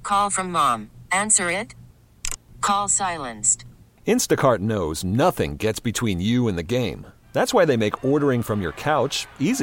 Call from mom. Answer it. Call silenced. Instacart knows nothing gets between you and the game. That's why they make ordering from your couch easy.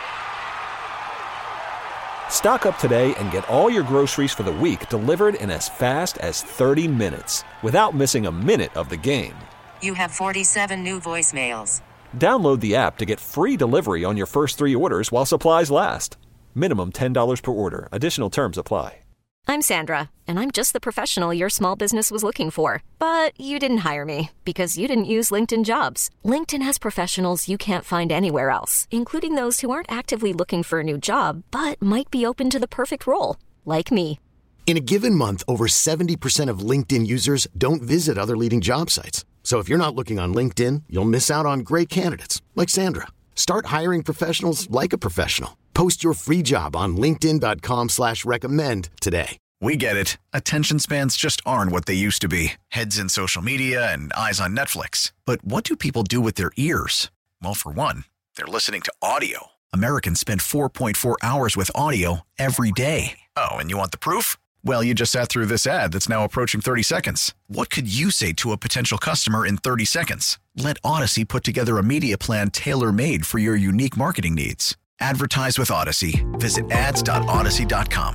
Stock up today and get all your groceries for the week delivered in as fast as 30 minutes without missing a minute of the game. You have 47 new voicemails. Download the app to get free delivery on your first 3 orders while supplies last. Minimum $10 per order. Additional terms apply. I'm Sandra, and I'm just the professional your small business was looking for. But you didn't hire me because you didn't use LinkedIn Jobs. LinkedIn has professionals you can't find anywhere else, including those who aren't actively looking for a new job, but might be open to the perfect role, like me. In a given month, over 70% of LinkedIn users don't visit other leading job sites. So if you're not looking on LinkedIn, you'll miss out on great candidates like Sandra. Start hiring professionals like a professional. Post your free job on linkedin.com/recommend today. We get it. Attention spans just aren't what they used to be. Heads in social media and eyes on Netflix. But what do people do with their ears? Well, for one, they're listening to audio. Americans spend 4.4 hours with audio every day. Oh, and you want the proof? Well, you just sat through this ad that's now approaching 30 seconds. What could you say to a potential customer in 30 seconds? Let Odyssey put together a media plan tailor-made for your unique marketing needs. Advertise with Odyssey. Visit ads.odyssey.com.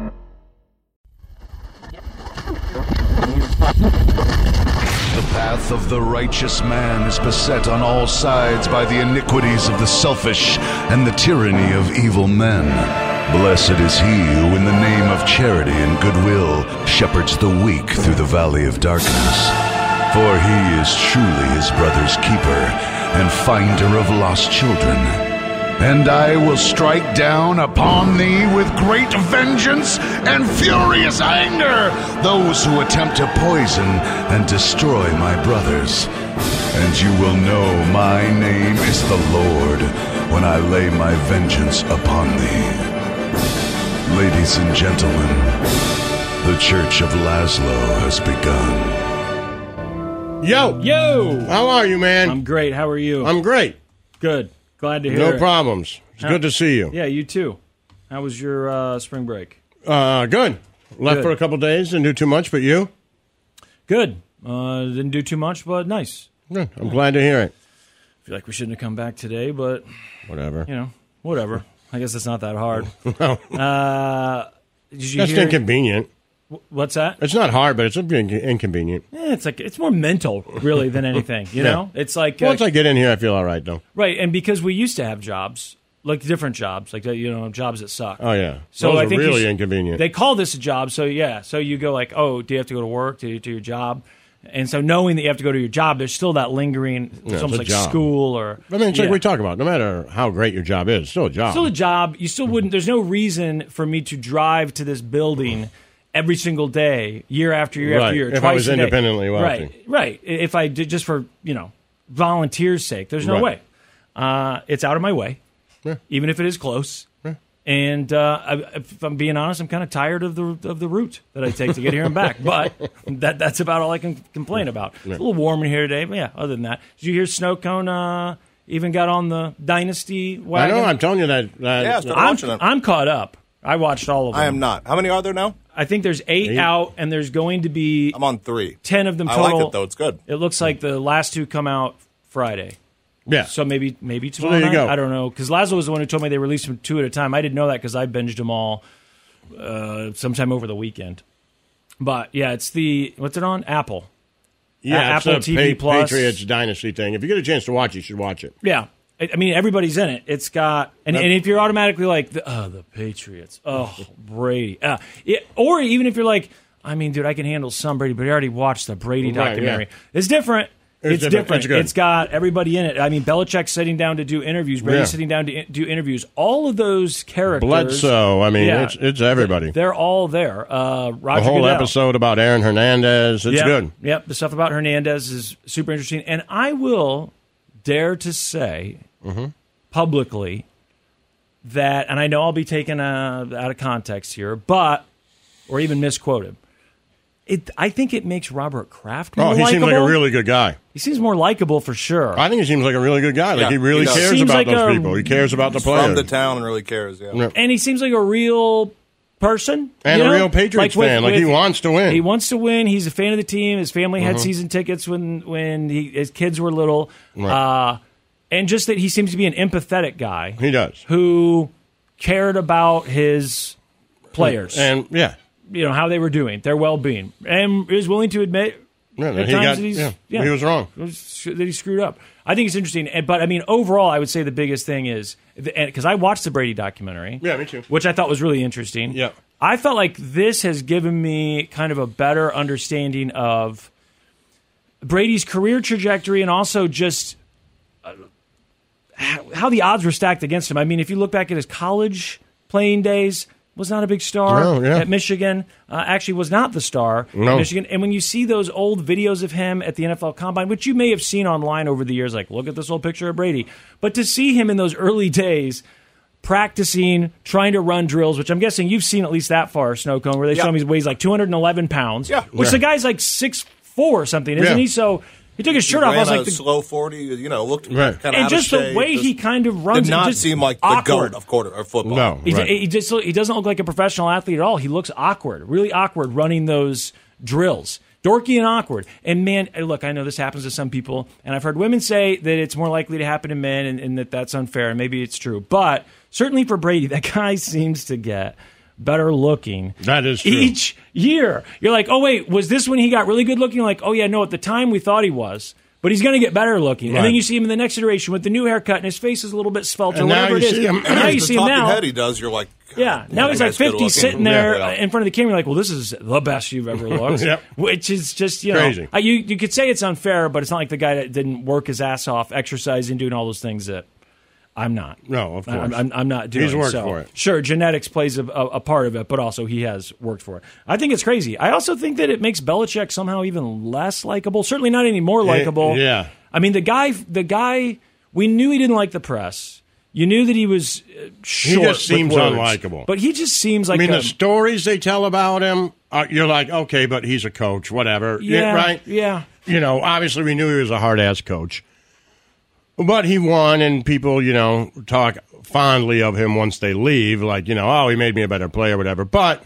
The path of the righteous man is beset on all sides by the iniquities of the selfish and the tyranny of evil men. Blessed is he who in the name of charity and goodwill shepherds the weak through the valley of darkness. For he is truly his brother's keeper and finder of lost children. And I will strike down upon thee with great vengeance and furious anger those who attempt to poison and destroy my brothers. And you will know my name is the Lord when I lay my vengeance upon thee. Ladies and gentlemen, the Church of Laszlo has begun. Yo! How are you, man? I'm great. How are you? I'm great. Good. Glad to hear No it. problems. It's good to see you. Yeah, you too. How was your spring break? Good. Left for a couple days, didn't do too much, but you? Good. Didn't do too much, but nice. Good. I'm glad to hear it. I feel like we shouldn't have come back today, but... Whatever. Whatever. I guess it's not that hard. No. Did you That's hear... inconvenient. What's that? It's not hard, but it's inconvenient. It's more mental, really, than anything. You know? It's like... Once I get in here, I feel all right, though. Right, and because we used to have jobs, like different jobs, like, jobs that suck. Oh, yeah. So Those I are think really inconvenient. They call this a job, so yeah. So you go like, oh, do you have to go to work to your job? And so knowing that you have to go to your job, there's still that lingering, it's almost like job. school or... I mean, it's like we talk about, no matter how great your job is, it's still a job. Still a job. You still wouldn't... There's no reason for me to drive to this building every single day, year after year after year, if twice I was a day. independently wealthy. Right. If I did just for, volunteers' sake, there's no way. It's out of my way, even if it is close. And if I'm being honest, I'm kind of tired of the route that I take to get here and back. But that's about all I can complain about. It's a little warm in here today, but yeah, other than that. Did you hear Snow Cone even got on the Dynasty wagon? I know, I'm telling you that. Yeah, I started watching them. I'm caught up. I watched all of them. I am not. How many are there now? I think there's 8 out, and there's going to be... I'm on 3. 10 of them total. I like it, though. It's good. It looks like the last 2 come out Friday. Yeah. So maybe tomorrow so there you night? go. I don't know. Because Laszlo was the one who told me they released them 2 at a time. I didn't know that because I binged them all sometime over the weekend. But, yeah, it's the... What's it on? Apple. Yeah, Apple it's TV Plus. Patriots Dynasty thing. If you get a chance to watch it, you should watch it. Yeah. I mean, everybody's in it. It's got... And if you're automatically like, the Patriots. Oh, Brady. Or even if you're like, I mean, dude, I can handle some Brady, but I already watched the Brady documentary. Yeah. It's different. It's different. It's good. It's got everybody in it. I mean, Belichick's sitting down to do interviews. Brady's sitting down to do interviews. All of those characters. Bledsoe. I mean, it's everybody. They're all there. Roger the whole Goodell. episode about Aaron Hernandez. It's good. Yep. The stuff about Hernandez is super interesting. And I will dare to say publicly that, and I know I'll be taken out of context here, or even misquoted. I think it makes Robert Kraft more likable. He seems like a really good guy. He seems more likable for sure. I think he seems like a really good guy. Like he really cares about those people. He cares about the players. From the town and really cares, And he seems like a real person. And a real Patriots fan. He wants to win. He wants to win. He's a fan of the team. His family had season tickets when his kids were little. Right. And just that he seems to be an empathetic guy. He does. Who cared about his players. And, how they were doing, their well-being. And is willing to admit he was wrong. That he screwed up. I think it's interesting. But, overall, I would say the biggest thing is, because I watched the Brady documentary. Yeah, me too. Which I thought was really interesting. Yeah. I felt like this has given me kind of a better understanding of Brady's career trajectory and also just how the odds were stacked against him. If you look back at his college playing days, was not a big star at Michigan. Actually was not the star at Michigan. And when you see those old videos of him at the NFL Combine, which you may have seen online over the years, like, look at this old picture of Brady. But to see him in those early days practicing, trying to run drills, which I'm guessing you've seen at least that far, Snowcone, where they show him he weighs like 211 pounds, which the guy's like 6'4" or something, isn't he? So he took his shirt off. I was like, slow 40, looked kind of and out just of the shape. way he kind of runs, did not just seem like awkward. the goat of football. No, he doesn't look like a professional athlete at all. He looks awkward, really awkward, running those drills. Dorky and awkward. And, man, look, I know this happens to some people, and I've heard women say that it's more likely to happen to men and that that's unfair, and maybe it's true. But certainly for Brady, that guy seems to get better looking. That is true. Each year. You're like, oh, wait, was this when he got really good looking? Like, oh, yeah, no, at the time we thought he was. But he's going to get better looking. Right. And then you see him in the next iteration with the new haircut, and his face is a little bit svelte or whatever it is. And now you see him now. Head he does, you're like, yeah. Now he's like 50 sitting there in front of the camera. You're like, well, this is the best you've ever looked. Which is just, crazy. You could say it's unfair, but it's not like the guy that didn't work his ass off, exercising, doing all those things that I'm not. No, of course. I'm not doing. He's worked for it. Sure, genetics plays a part of it, but also he has worked for it. I think it's crazy. I also think that it makes Belichick somehow even less likable. Certainly not any more likable. Yeah. The guy, we knew he didn't like the press. You knew that he was short. He just seems with words, unlikable. But he just seems like the stories they tell about him, you're like, okay, but he's a coach, whatever. Yeah, right? Yeah. Obviously we knew he was a hard-ass coach. But he won, and people, talk fondly of him once they leave, like, oh, he made me a better player, whatever. But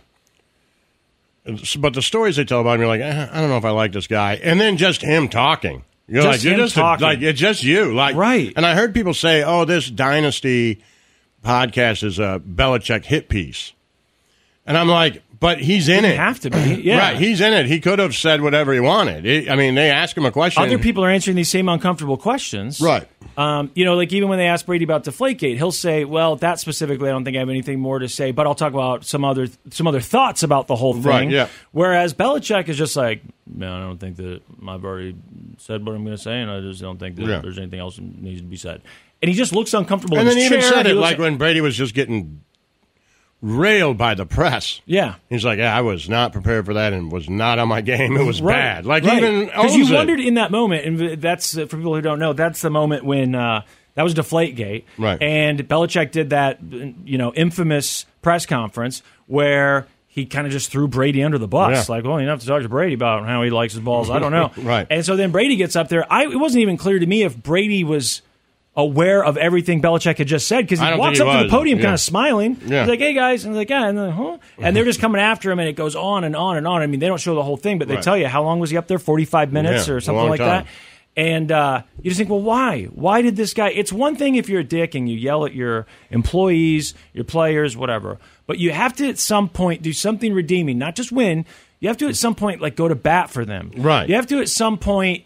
the stories they tell about him, you're like, I don't know if I like this guy. And then just him talking. You're just talking. It's just you. Right. And I heard people say, oh, this Dynasty podcast is a Belichick hit piece. And I'm like, but he's in it. You have to be. Yeah. Right. He's in it. He could have said whatever he wanted. They ask him a question. Other people are answering these same uncomfortable questions. Right. Like even when they ask Brady about Deflategate, he'll say, well, that specifically, I don't think I have anything more to say, but I'll talk about some other thoughts about the whole thing. Right, yeah. Whereas Belichick is just like, man, I don't think that I've already said what I'm going to say, and I just don't think that there's anything else that needs to be said. And he just looks uncomfortable in his chair. And then he even said it like when Brady was just getting railed by the press. Yeah. He's like, I was not prepared for that and was not on my game. It was bad. Even because you wondered in that moment, and that's, for people who don't know, that's the moment when that was Deflategate. Right. And Belichick did that, infamous press conference where he kind of just threw Brady under the bus. Yeah. Like, well, you don't have to talk to Brady about how he likes his balls. I don't know. Right. And so then Brady gets up there. It wasn't even clear to me if Brady was aware of everything Belichick had just said, because he walks up to the podium kind of smiling. Yeah. He's like, hey, guys. And he's like, yeah. And then, huh? And they're just coming after him, and it goes on and on and on. They don't show the whole thing, but they tell you how long was he up there, 45 minutes or something like that. And you just think, well, why? Why did this guy? It's one thing if you're a dick and you yell at your employees, your players, whatever. But you have to, at some point, do something redeeming, not just win. You have to, at some point, go to bat for them. Right. You have to, at some point,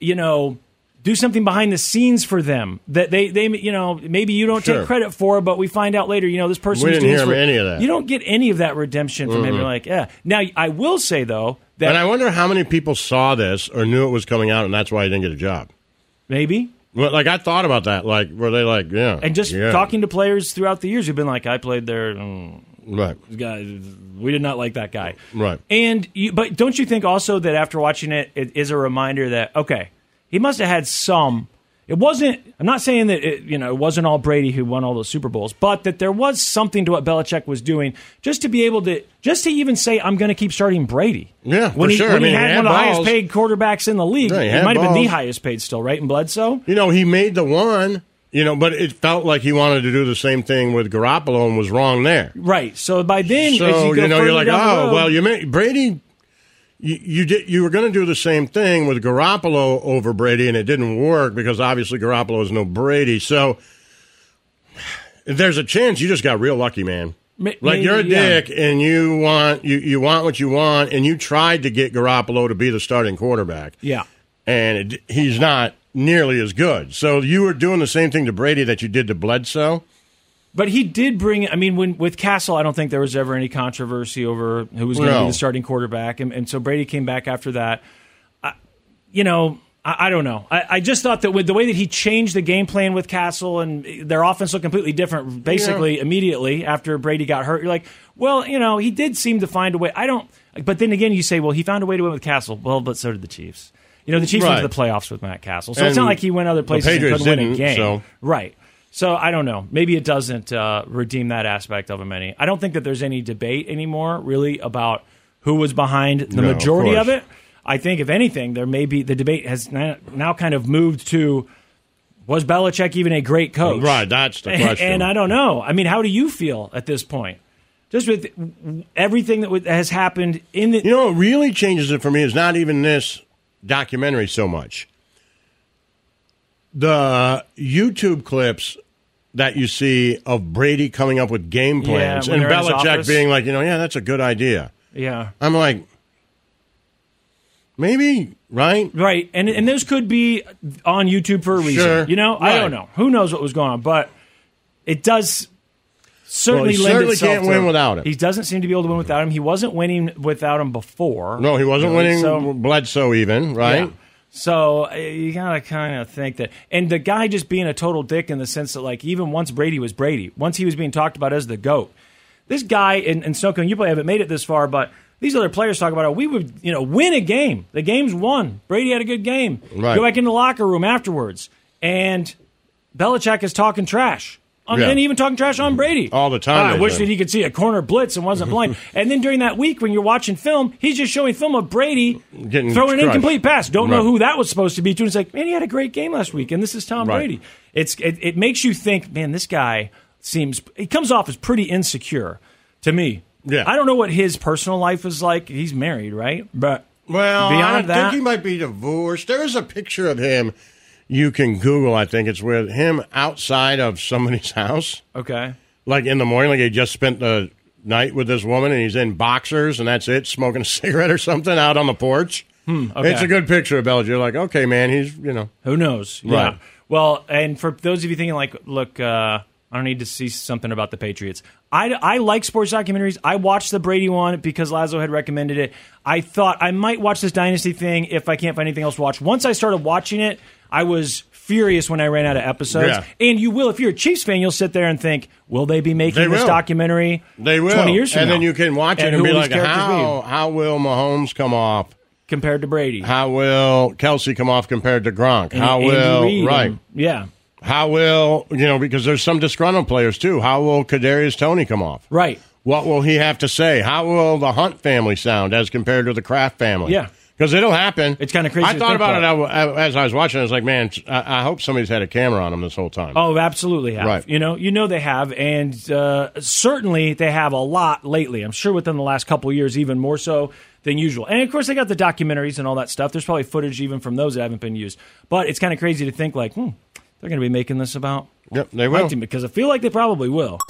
do something behind the scenes for them that they maybe you don't take credit for, but we find out later, this person we was didn't doing hear any of that. You don't get any of that redemption from him. You're like, yeah. Now, I will say, though, that... And I wonder how many people saw this or knew it was coming out, and that's why he didn't get a job. Maybe. Well, I thought about that. Were they like, yeah. And just talking to players throughout the years who've been like, I played there... Right. Guy, we did not like that guy. Right. But don't you think also that after watching it, it is a reminder that, okay, he must have had some. It wasn't. I'm not saying that it wasn't all Brady who won all those Super Bowls, but that there was something to what Belichick was doing, just to be able to, even say, I'm going to keep starting Brady. Yeah, when sure. When he had one of the highest paid quarterbacks in the league, Yeah, he might have been the highest paid still, right? In Bledsoe. He made the one But it felt like he wanted to do the same thing with Garoppolo and was wrong there. Right. So by then, as so you go you're like, down the road, Brady. You were going to do the same thing with Garoppolo over Brady, and it didn't work because obviously Garoppolo is no Brady. So if there's a chance, you just got real lucky, man. Like you're a dick, and you want what you want, and you tried to get Garoppolo to be the starting quarterback. Yeah, and he's not nearly as good. So you were doing the same thing to Brady that you did to Bledsoe. But he did bring. I mean, with Castle, I don't think there was ever any controversy over who was going to be the starting quarterback, and so Brady came back after that. I don't know. I just thought that with the way that he changed the game plan with Castle and their offense looked completely different basically immediately after Brady got hurt. You're like, well, he did seem to find a way. But then again, you say, well, he found a way to win with Castle. Well, but so did the Chiefs. The Chiefs went to the playoffs with Matt Castle. So it's not like he went other places and couldn't win a game. So. Right. So I don't know. Maybe it doesn't redeem that aspect of him any. I don't think that there's any debate anymore really about who was behind the majority of it. I think, if anything, there may be the debate has now kind of moved to, was Belichick even a great coach? Right, that's the question. And I don't know. I mean, how do you feel at this point? Just with everything that has happened in the... what really changes it for me is not even this documentary so much. The YouTube clips that you see of Brady coming up with game plans and Belichick being like, that's a good idea. Yeah. I'm like... Maybe, right? Right, and those could be on YouTube for a reason. Sure. Right. I don't know. Who knows what was going on, but it does certainly lend itself can't win without him. He doesn't seem to be able to win without him. He wasn't winning without him before. No, he wasn't winning Bledsoe even, right? Yeah. So you got to kind of think that. And the guy just being a total dick in the sense that, like, even once Brady was Brady, once he was being talked about as the GOAT, this guy, and Snowcone, you probably haven't made it this far, but these other players talk about, we would, win a game. The game's won. Brady had a good game. Right. Go back in the locker room afterwards. And Belichick is talking trash. And even talking trash on Brady. All the time. I wish that he could see a corner blitz and wasn't blind. And then during that week when you're watching film, he's just showing film of Brady throwing an incomplete pass. Don't know who that was supposed to be. And it's like, man, he had a great game last week, and this is Tom Brady. It makes you think, man, this guy he comes off as pretty insecure to me. Yeah. I don't know what his personal life is like. He's married, right? But I think he might be divorced. There is a picture of him you can Google, I think. It's with him outside of somebody's house. Okay. Like in the morning, like he just spent the night with this woman, and he's in boxers, and that's it, smoking a cigarette or something out on the porch. Okay. It's a good picture of Belichick. You're like, okay, man, he's, Who knows? Right. Yeah. Well, and for those of you thinking, like, look, I don't need to see something about the Patriots. I like sports documentaries. I watched the Brady one because Lazo had recommended it. I thought I might watch this Dynasty thing if I can't find anything else to watch. Once I started watching it, I was furious when I ran out of episodes. Yeah. And you will, if you're a Chiefs fan, you'll sit there and think, will they be making this documentary 20 years from now? And then you can watch it and be like, how will Mahomes come off? Compared to Brady. How will Kelsey come off compared to Gronk? And How Andy will, Reid right. and, yeah. How will, because there's some disgruntled players, too. How will Kadarius Toney come off? Right. What will he have to say? How will the Hunt family sound as compared to the Kraft family? Yeah. Because it'll happen. It's kind of crazy. I thought about it as I was watching. I was like, man, I hope somebody's had a camera on him this whole time. Oh, absolutely have. Right. You know they have, and certainly they have a lot lately. I'm sure within the last couple of years, even more so than usual. And, of course, they got the documentaries and all that stuff. There's probably footage even from those that haven't been used. But it's kind of crazy to think, like, they're going to be making this about Yep, they will. team, because I feel like they probably will.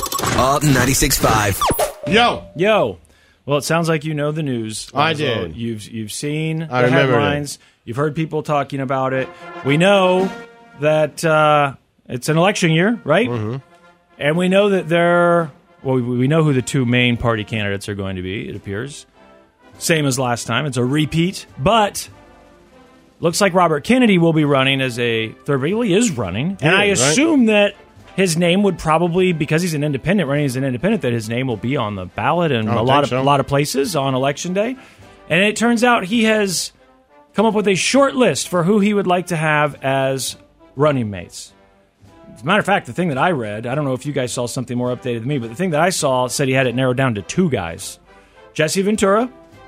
96.5. Yo. Well, it sounds like you know the news. I did. You've seen the headlines. You've heard people talking about it. We know that it's an election year, right? Mm-hmm. And we know that we know who the two main party candidates are going to be, it appears. Same as last time. It's a repeat. But looks like Robert Kennedy will be running as a third. Well, he is running. And I assume that his name would probably, because he's an independent, running as an independent, that his name will be on the ballot in a lot of places on Election Day. And it turns out he has come up with a short list for who he would like to have as running mates. As a matter of fact, the thing that I read, I don't know if you guys saw something more updated than me, but the thing that I saw said he had it narrowed down to two guys. Jesse Ventura,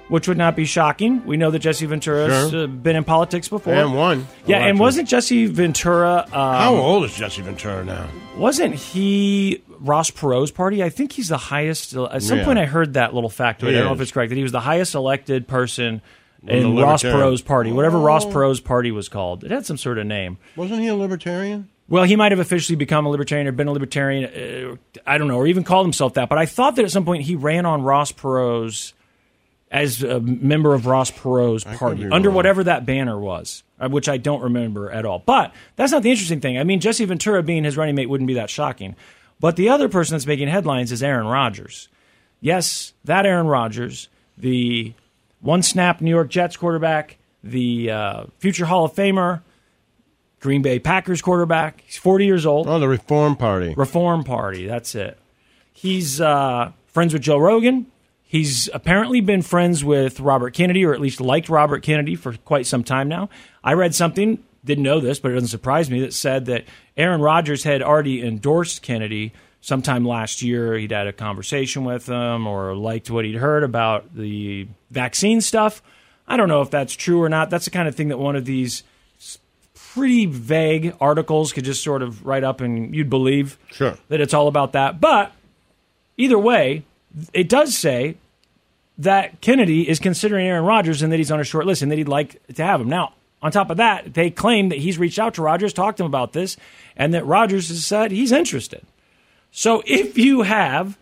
which would not be shocking. We know that Jesse Ventura's been in politics before. And won. Yeah, and wasn't Jesse Ventura... how old is Jesse Ventura now? Wasn't he Ross Perot's party? I think he's the highest... At some point I heard that little factoid. I don't know if it's correct, that he was the highest elected person in Ross Perot's party. Whatever Ross Perot's party was called. It had some sort of name. Wasn't he a libertarian? Well, he might have officially become a libertarian or been a libertarian, I don't know, or even called himself that. But I thought that at some point he ran on Ross Perot's, as a member of Ross Perot's party, under whatever that banner was, which I don't remember at all. But that's not the interesting thing. I mean, Jesse Ventura being his running mate wouldn't be that shocking. But the other person that's making headlines is Aaron Rodgers. Yes, that Aaron Rodgers, the one-snap New York Jets quarterback, the future Hall of Famer, Green Bay Packers quarterback. He's 40 years old. Oh, the Reform Party. Reform Party, that's it. He's friends with Joe Rogan. He's apparently been friends with Robert Kennedy, or at least liked Robert Kennedy for quite some time now. I read something, didn't know this, but it doesn't surprise me, that said that Aaron Rodgers had already endorsed Kennedy sometime last year. He'd had a conversation with him or liked what he'd heard about the vaccine stuff. I don't know if that's true or not. That's the kind of thing that one of these pretty vague articles could just sort of write up and you'd believe that it's all about that. But either way, it does say that Kennedy is considering Aaron Rodgers and that he's on a short list and that he'd like to have him. Now, on top of that, they claim that he's reached out to Rodgers, talked to him about this, and that Rodgers has said he's interested. So if you have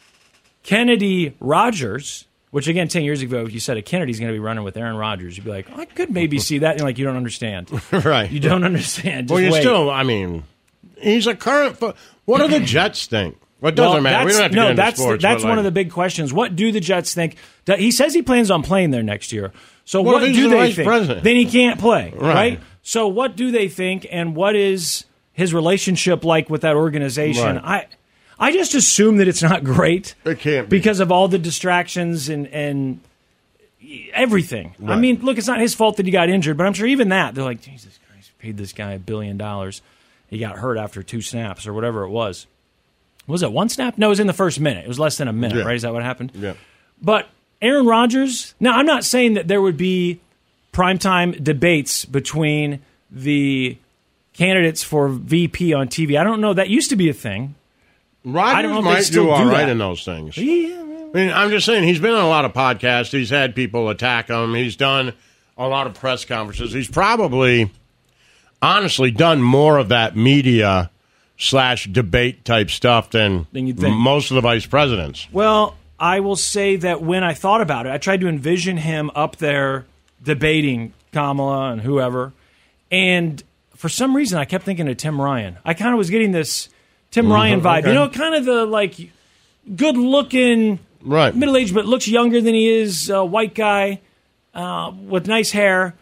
Kennedy Rodgers, which again, 10 years ago, if you said a Kennedy's going to be running with Aaron Rodgers, you'd be like, I could maybe see that. And you're like, you don't understand. Right. You don't understand. Just wait. Still, I mean, he's a current... What do the Jets think? Well, it doesn't matter. We don't have to get into sports. That's one of the big questions. What do the Jets think? He says he plans on playing there next year. So what do they think? President? Then he can't play, right? So what do they think, and what is his relationship like with that organization? Right. I just assume that it's not great. It can't be. Because of all the distractions and everything. Right. I mean, look, it's not his fault that he got injured, but I'm sure even that, they're like, Jesus Christ, paid this guy $1 billion. He got hurt after 2 snaps or whatever it was. Was it 1 snap? No, it was in the first minute. It was less than a minute, right? Is that what happened? Yeah. But Aaron Rodgers, now I'm not saying that there would be primetime debates between the candidates for VP on TV. I don't know. That used to be a thing. Rodgers might do all right in those things. Yeah. I mean, I'm just saying, he's been on a lot of podcasts. He's had people attack him. He's done a lot of press conferences. He's probably, honestly, done more of that media / debate type stuff than you'd think. Most of the vice presidents. Well, I will say that when I thought about it, I tried to envision him up there debating Kamala and whoever. And for some reason, I kept thinking of Tim Ryan. I kind of was getting this Tim Ryan vibe. Okay. You know, kind of the, like, good-looking, middle-aged, but looks younger than he is, white guy with nice hair.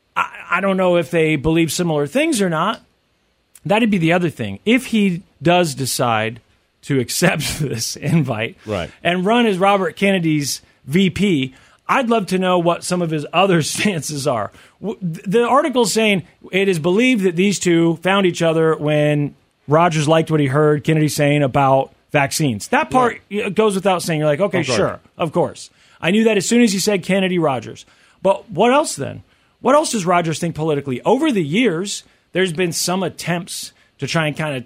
I don't know if they believe similar things or not. That'd be the other thing. If he does decide to accept this invite and run as Robert Kennedy's VP, I'd love to know what some of his other stances are. The article's saying it is believed that these two found each other when Rodgers liked what he heard Kennedy saying about vaccines. That part goes without saying. You're like, okay, sure, of course. I knew that as soon as you said Kennedy Rodgers. But what else then? What else does Rodgers think politically? Over the years, there's been some attempts to try and kind of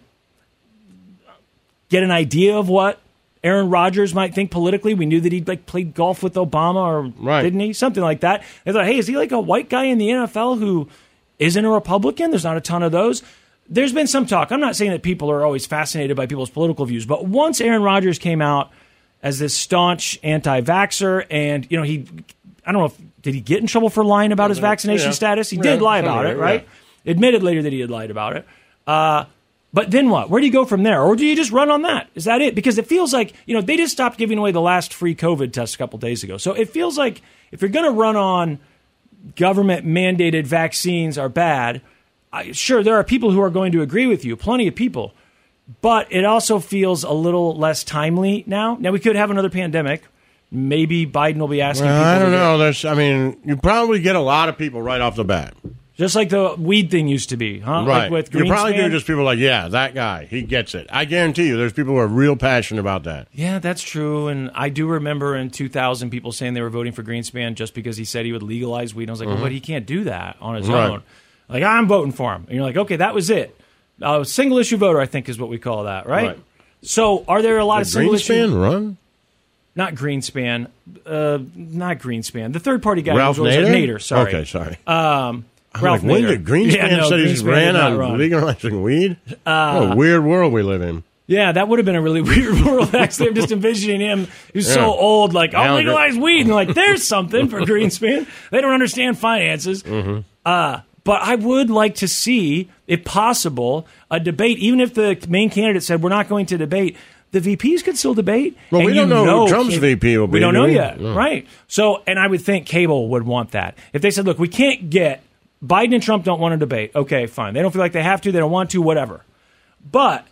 get an idea of what Aaron Rodgers might think politically. We knew that he'd played golf with Obama, or didn't he? Something like that. They thought, hey, is he like a white guy in the NFL who isn't a Republican? There's not a ton of those. There's been some talk. I'm not saying that people are always fascinated by people's political views, but once Aaron Rodgers came out as this staunch anti-vaxxer, and I don't know did he get in trouble for lying about his vaccination status? He did lie about it, right? Yeah. Admitted later that he had lied about it. But then what? Where do you go from there? Or do you just run on that? Is that it? Because it feels like, they just stopped giving away the last free COVID test a couple days ago. So it feels like if you're going to run on government-mandated vaccines are bad, sure, there are people who are going to agree with you, plenty of people. But it also feels a little less timely now. Now, we could have another pandemic. Maybe Biden will be asking people. I don't know. You probably get a lot of people right off the bat. Just like the weed thing used to be, huh? Right. Like with you probably Greenspan. do just people like, yeah, that guy, he gets it. I guarantee you there's people who are real passionate about that. Yeah, that's true. And I do remember in 2000 people saying they were voting for Greenspan just because he said he would legalize weed. And I was like, well, but he can't do that on his own. Like, I'm voting for him. And you're like, okay, that was it. Single issue voter, I think, is what we call that, right? So are there a lot of single issue? Greenspan run? Not Greenspan. Not Greenspan. The third party guy. Ralph Nader? Nader, sorry. Okay, sorry. Ralph like, when Nader. did Greenspan say he ran on legalizing weed? What a weird world we live in. Yeah, that would have been a really weird world. Actually, I'm just envisioning him. He's so old, like, I'll legalize weed. And like, there's something for Greenspan. They don't understand finances. But I would like to see, if possible, a debate. Even if the main candidate said we're not going to debate, the VPs could still debate. Well, we don't know who Trump's VP will be. We don't know yet, right? So, and I would think cable would want that. If they said, look, we can't get, Biden and Trump don't want to debate. Okay, fine. They don't feel like they have to. They don't want to, whatever. But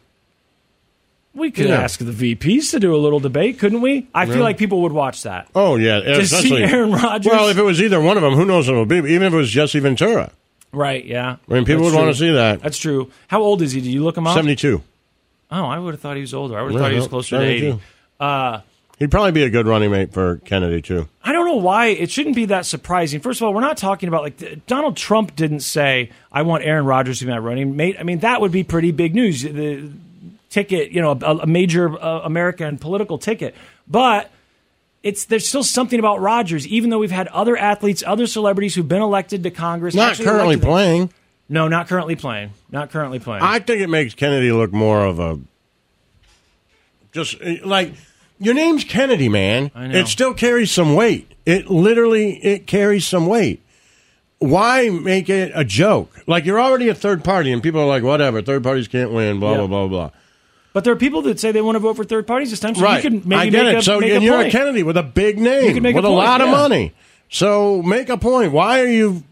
we could ask the VPs to do a little debate, couldn't we? I feel like people would watch that. Oh, yeah. To see Aaron Rodgers. Well, if it was either one of them, who knows what it will be. Even if it was Jesse Ventura. Right, yeah. I mean, people would want to see that. That's true. How old is he? Did you look him up? 72. Oh, I would have thought he was older. I would have thought he was closer 72. to 80. He'd probably be a good running mate for Kennedy, too. I don't know why. It shouldn't be that surprising. First of all, we're not talking about, like, Donald Trump didn't say, I want Aaron Rodgers to be my running mate. I mean, that would be pretty big news. The ticket, you know, a major American political ticket. But there's still something about Rodgers, even though we've had other athletes, other celebrities who've been elected to Congress. Not currently playing. No, not currently playing. Not currently playing. I think it makes Kennedy look more of a, just like, your name's Kennedy, man. I know. It still carries some weight. It carries some weight. Why make it a joke? Like, you're already a third party, and people are like, whatever, third parties can't win, blah, blah, blah, blah. But there are people that say they want to vote for third parties this time, so right. you can maybe I get make it. a, So, make and a you're point. a Kennedy with a big name, with a lot of money. So make a point. Why are you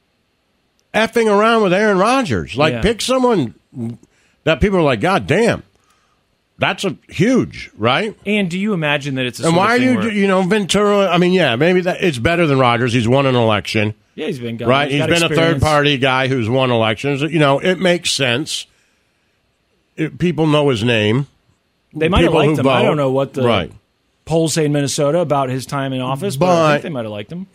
effing around with Aaron Rodgers? Like, pick someone that people are like, God damn, that's a huge, right? And do you imagine that it's a and sort why of are thing you, where, Ventura? I mean, maybe it's better than Rodgers. He's won an election. Yeah, he's been gone. Right, he's been a third party guy who's won elections. It makes sense. People know his name. They might have liked him. Vote. I don't know what the polls say in Minnesota about his time in office, but I think they might have liked him.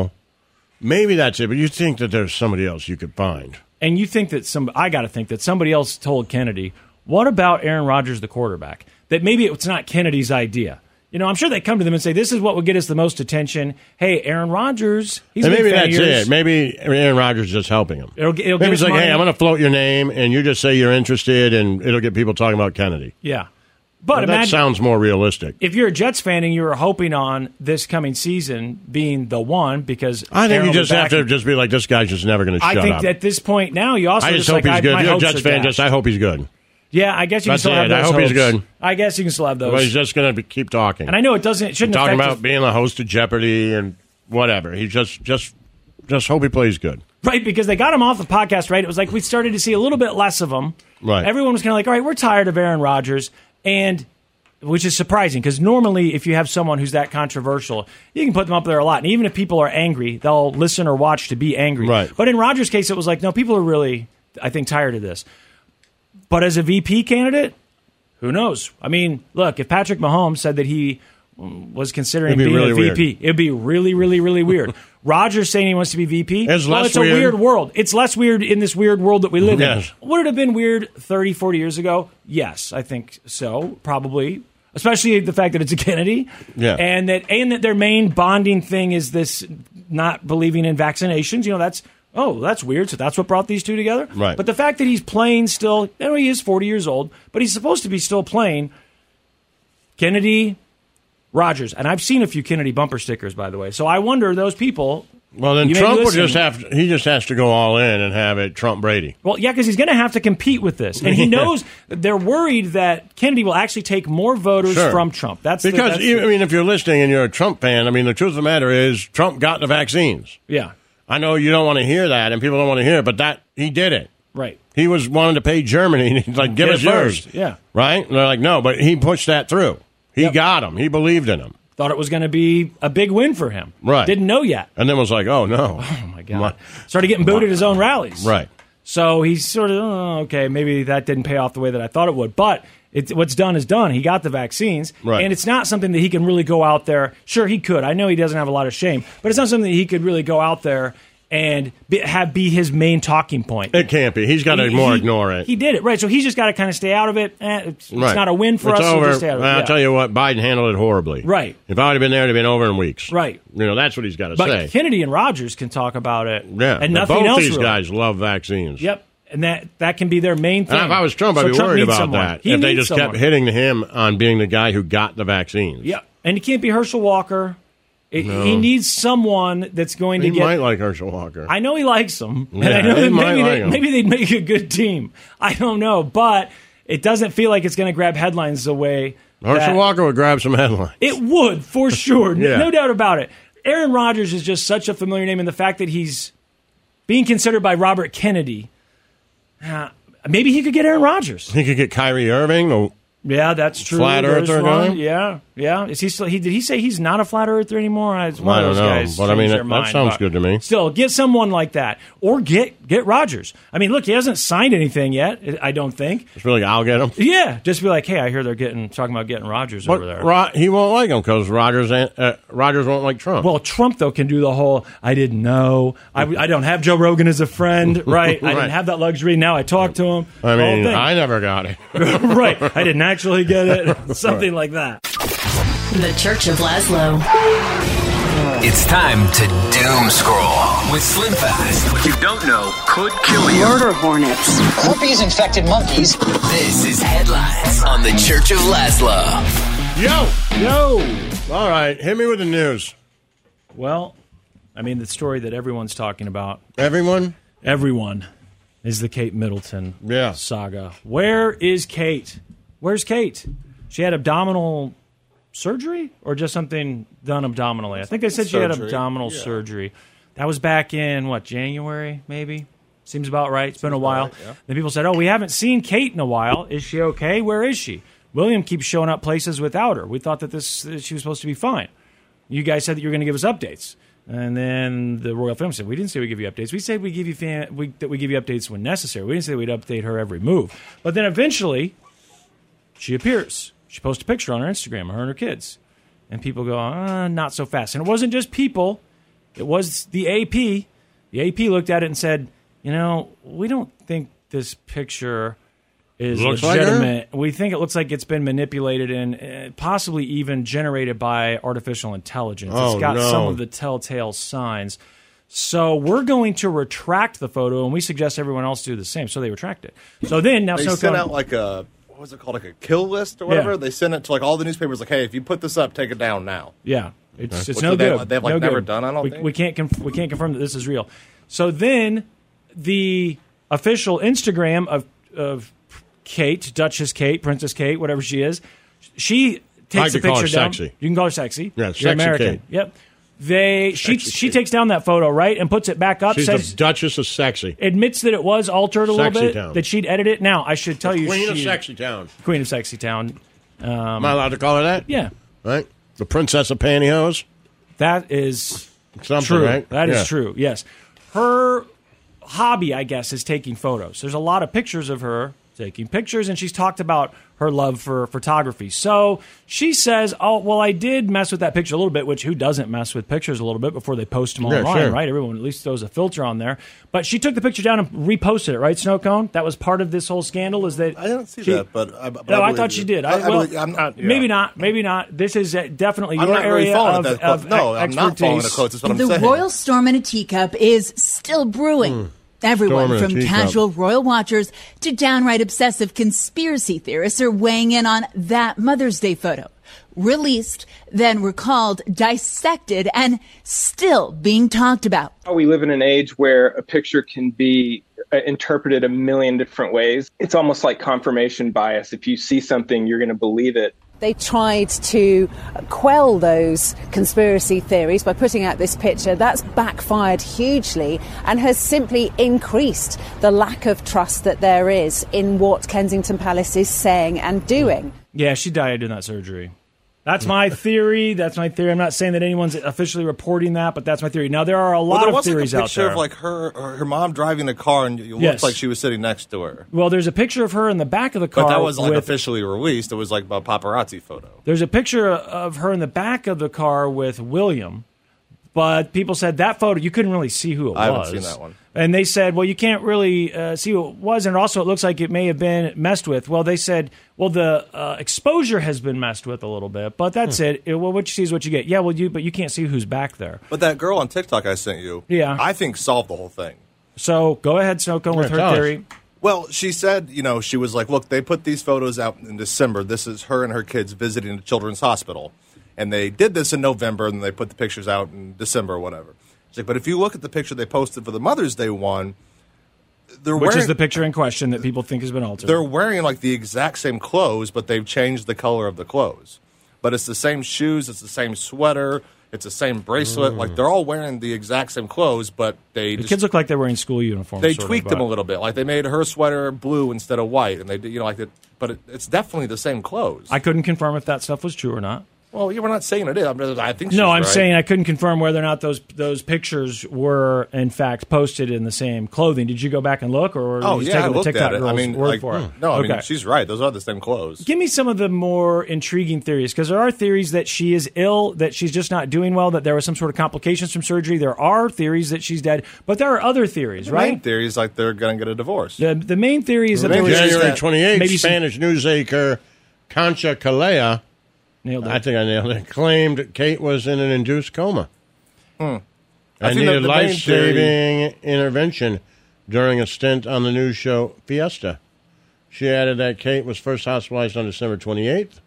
Maybe that's it. But you think that there's somebody else you could find. And you think that I got to think that somebody else told Kennedy, what about Aaron Rodgers, the quarterback? That maybe it's not Kennedy's idea. I'm sure they come to them and say, this is what would get us the most attention. Hey, Aaron Rodgers, he's a big maybe fan of that's yours. it. Maybe Aaron Rodgers is just helping him. It'll maybe it's like, money. hey, I'm going to float your name, and you just say you're interested, and it'll get people talking about Kennedy. Yeah. But imagine, that sounds more realistic. If you're a Jets fan and you were hoping on this coming season being the one, because I think Aaron you just have to just be like, this guy's just never going to shut up. I think at this point now, you also I just hope he's good. If you're a Jets fan, I hope he's good. Yeah, I guess you can still have those I hope hopes. he's good. I guess you can still have those. But he's just going to keep talking. And I know it shouldn't talking affect about being the host of Jeopardy and whatever. He just hope he plays good. Right, because they got him off the podcast, right? It was like we started to see a little bit less of him. Right. Everyone was kind of like, all right, we're tired of Aaron Rodgers. And which is surprising because normally if you have someone who's that controversial, you can put them up there a lot. And even if people are angry, they'll listen or watch to be angry. Right. But in Rodgers' case, it was like, no, people are really, I think, tired of this. But as a VP candidate, who knows? I mean, look, if Patrick Mahomes said that he was considering being really a VP, it'd be really, really, really weird. Rodgers saying he wants to be VP, it's a weird world. It's less weird in this weird world that we live in. Would it have been weird 30, 40 years ago? Yes, I think so, probably. Especially the fact that it's a Kennedy. Yeah. And that their main bonding thing is this not believing in vaccinations. That's weird. So that's what brought these two together. Right. But the fact that he's playing still, he is 40 years old, but he's supposed to be still playing. Kennedy, Rodgers. And I've seen a few Kennedy bumper stickers, by the way. So I wonder, those people. Well, then Trump will just he just has to go all in and have it Trump Brady. Well, yeah, because he's going to have to compete with this. And he knows they're worried that Kennedy will actually take more voters from Trump. If you're listening and you're a Trump fan, the truth of the matter is Trump got the vaccines. Yeah. I know you don't want to hear that, and people don't want to hear it, but he did it. Right. He was wanting to pay Germany. He's like, give us yours. Yeah. Right? And they're like, no, but he pushed that through. He got him. He believed in him. Thought it was going to be a big win for him. Right. Didn't know yet. And then was like, oh, no. Oh, my God. Started getting booed at his own rallies. Right. So he's sort of, okay, maybe that didn't pay off the way that I thought it would. But what's done is done. He got the vaccines. Right. And it's not something that he can really go out there. Sure, he could. I know he doesn't have a lot of shame. But it's not something that he could really go out there and be his main talking point. It can't be. He's got to ignore it. He did it, right. So he's just got to kind of stay out of it. It's not a win for us. Over. So just stay out of it. I'll tell you what, Biden handled it horribly. Right. If I would have been there, it would have been over in weeks. Right. That's what he's got to but say. But Kennedy and Rogers can talk about it. Yeah. And nothing both else these really. guys love vaccines. Yep. And that can be their main thing. And if I was Trump, I'd be worried about that. If they just kept hitting him on being the guy who got the vaccines. Yeah. And he can't be Herschel Walker. No. He needs someone that's going to He might like Herschel Walker. I know he likes him. Yeah, and I know he might like him. Maybe they'd make a good team. I don't know. But it doesn't feel like it's going to grab headlines the way Herschel Walker would grab some headlines. It would, for sure. Yeah. No doubt about it. Aaron Rodgers is just such a familiar name, and the fact that he's being considered by Robert Kennedy, maybe he could get Aaron Rodgers. He could get Kyrie Irving. Yeah, that's true. Flat earther guy? Yeah. Is he still? Did he say he's not a flat earther anymore? It's one I of don't those know, guys but I mean change their that sounds good to me. Still, get someone like that, or get Rodgers. I mean, look, he hasn't signed anything yet. I don't think. Just really, I'll get him. Yeah, just be like, hey, I hear they're talking about getting Rodgers over there. He won't like him because Rodgers won't like Trump. Well, Trump though can do the whole I didn't know. I don't have Joe Rogan as a friend, right? I didn't have that luxury. Now I talk to him. I mean, I never got it. Right. I didn't actually get it. Something like that. The Church of Laszlo. It's time to doom scroll with Slim Fast. What you don't know could kill you. Murder hornets. Herpes-infected monkeys. This is Headlines on the Church of Laszlo. Yo! All right, hit me with the news. Well, I mean, the story that everyone's talking about. Everyone? Everyone is the Kate Middleton saga. Where is Kate? Where's Kate? She had abdominal surgery or just something done abdominally? I think they said she had abdominal surgery. That was back in, January, maybe? Seems about right. It's been a while. Right, yeah. Then people said, we haven't seen Kate in a while. Is she okay? Where is she? William keeps showing up places without her. We thought that she was supposed to be fine. You guys said that you were going to give us updates. And then the royal family said, we didn't say we give you updates. We said we give you that we give you updates when necessary. We didn't say we'd update her every move. But then eventually, she appears. She posts a picture on her Instagram of her and her kids. And people go, not so fast. And it wasn't just people. It was the AP. The AP looked at it and said, we don't think this picture is legitimate. We think it looks like it's been manipulated and possibly even generated by artificial intelligence. It's got some of the telltale signs. So we're going to retract the photo, and we suggest everyone else do the same. So they retract it. So then now they sent out like a what was it called, like a kill list or whatever. Yeah. They sent it to all the newspapers, like, hey, if you put this up, take it down now. Yeah, it's no good. They've never done. I don't think we can't confirm that this is real. So then the official Instagram of Kate, Duchess Kate, Princess Kate, whatever she is, she takes a picture down. Sexy. You can call her sexy. Yeah, You're sexy American. Kate. Yep. She takes down that photo, right, and puts it back up. She's says, the Duchess of Sexy. Admits that it was altered a little bit. Town. That she'd edit it. Now I should tell you, Queen of Sexy Town. Queen of Sexy Town. Am I allowed to call her that? Yeah. Right. The Princess of Pantyhose. That is something, true. right? That is true. Yes. Her hobby, I guess, is taking photos. There's a lot of pictures of her taking pictures, and she's talked about her love for photography. So she says, I did mess with that picture a little bit, which who doesn't mess with pictures a little bit before they post them online, right? Everyone at least throws a filter on there. But she took the picture down and reposted it, right, Snow Cone? That was part of this whole scandal, is that... I didn't see that, but I thought she did. Maybe not. This is definitely your area of expertise. I'm not following the quotes, is what I'm saying. The royal storm in a teacup is still brewing. Everyone from casual royal watchers to downright obsessive conspiracy theorists are weighing in on that Mother's Day photo. Released, then recalled, dissected, and still being talked about. We live in an age where a picture can be interpreted a million different ways. It's almost like confirmation bias. If you see something, you're going to believe it. They tried to quell those conspiracy theories by putting out this picture. That's backfired hugely and has simply increased the lack of trust that there is in what Kensington Palace is saying and doing. Yeah, she died in that surgery. That's my theory. That's my theory. I'm not saying that anyone's officially reporting that, but that's my theory. Now, there are a lot of theories out there. There was a picture of her mom driving the car, and it looked like she was sitting next to her. Well, there's a picture of her in the back of the car. But that wasn't officially released. It was like a paparazzi photo. There's a picture of her in the back of the car with William, but people said that photo, you couldn't really see who it was. I haven't seen that one. And they said, well, you can't really see who it was, and also it looks like it may have been messed with. Well, they said, well, the exposure has been messed with a little bit, but that's it. Well, what you see is what you get. Yeah, well, but you can't see who's back there. But that girl on TikTok I sent you, I think solved the whole thing. So go ahead, Snowcone, with her theory. Well, she said, she was like, look, they put these photos out in December. This is her and her kids visiting a children's hospital. And they did this in November, and they put the pictures out in December or whatever. She's like, but if you look at the picture they posted for the Mother's Day one, which is the picture in question that people think has been altered. They're wearing like the exact same clothes, but they've changed the color of the clothes. But it's the same shoes, it's the same sweater, it's the same bracelet. Like they're all wearing the exact same clothes, but the kids look like they're wearing school uniforms. They tweaked them a little bit, like they made her sweater blue instead of white, and they did, but it's definitely the same clothes. I couldn't confirm if that stuff was true or not. Well, we're not saying it is. I think she's I'm right. saying I couldn't confirm whether or not those pictures were in fact posted in the same clothing. Did you go back and look, or I looked at it. Word for it? No, I mean she's right. Those are the same clothes. Give me some of the more intriguing theories, because there are theories that she is ill, that she's just not doing well, that there was some sort of complications from surgery. There are theories that she's dead, but there are other theories, right? The main theory is like they're going to get a divorce. The main theory is that there was January 28th, Spanish news anchor Concha Calea. I think I nailed it. Claimed Kate was in an induced coma. And needed life-saving intervention during a stint on the news show Fiesta. She added that Kate was first hospitalized on December 28th.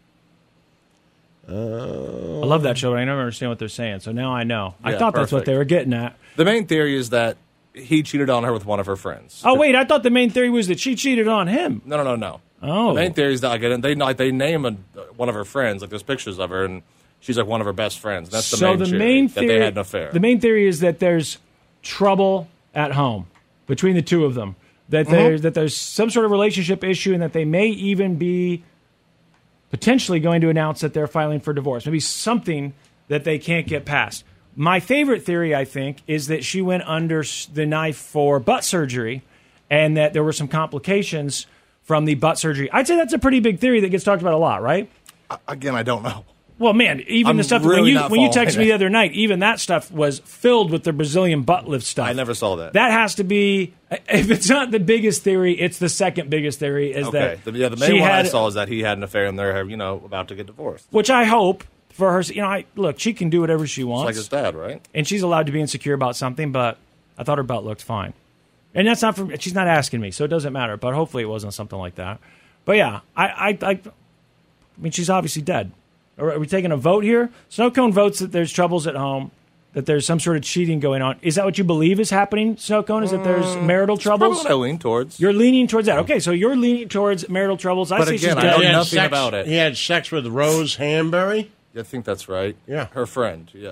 I love that show, but I never understand what they're saying, so now I know. I thought that's what perfect. they were getting at. The main theory is that he cheated on her with one of her friends. Oh, wait, I thought the main theory was that she cheated on him. No. Oh. The main theory is that they name one of her friends, like there's pictures of her, and she's like one of her best friends. That's the main theory, that they had an affair. The main theory is that there's trouble at home between the two of them, that there's some sort of relationship issue, and that they may even be potentially going to announce that they're filing for divorce. Maybe something that they can't get past. My favorite theory, I think, is that she went under the knife for butt surgery, and that there were some complications from the butt surgery. I'd say that's a pretty big theory that gets talked about a lot, right? Again, I don't know. Well, man, even the stuff when you texted me the other night, even that stuff was filled with the Brazilian butt lift stuff. I never saw that. That has to be, if it's not the biggest theory, it's the second biggest theory. The main one I saw is that he had an affair and they're about to get divorced. Which I hope for her. Look, she can do whatever she wants. It's like his dad, right? And she's allowed to be insecure about something, but I thought her butt looked fine. And that's not she's not asking me, so it doesn't matter. But hopefully it wasn't something like that. But yeah, I mean, she's obviously dead. Are we taking a vote here? Snowcone votes that there's troubles at home, that there's some sort of cheating going on. Is that what you believe is happening, Snowcone? Is that there's marital troubles? That's what I lean towards. You're leaning towards that. Okay, so you're leaning towards marital troubles. But say again, she's I know dead. nothing about it. He had sex with Rose Hanbury? I think that's right. Yeah. Her friend, yeah.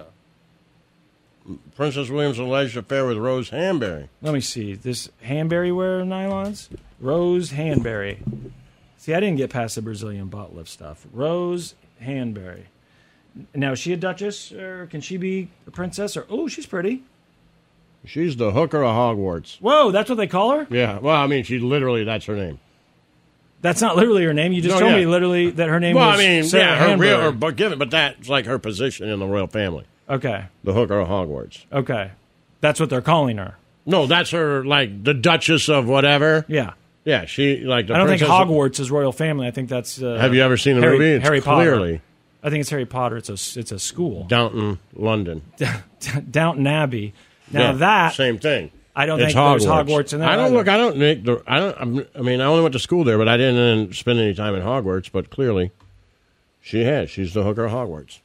Princess William's alleged affair with Rose Hanbury. Let me see. This Hanbury wear nylons? Rose Hanbury. See, I didn't get past the Brazilian butt lift stuff. Rose Hanbury. Now, is she a duchess, or can she be a princess? Or she's pretty. She's the hooker of Hogwarts. Whoa, that's what they call her? Yeah, well, I mean, that's her name. That's not literally her name. You just told me literally that her name was Sarah Hanbury. But that's like her position in the royal family. Okay. The hooker of Hogwarts. Okay. That's what they're calling her. No, that's her, like, the Duchess of whatever. Yeah. Yeah, she, like, the I don't think princess Hogwarts is royal family. I think that's... have you ever seen the movie? It's Harry Potter. Clearly. I think it's Harry Potter. It's a school. Downton, London. Downton Abbey. Now that... Same thing. I don't think there's Hogwarts in there. I only went to school there, but I didn't spend any time in Hogwarts, but clearly she has. She's the hooker of Hogwarts.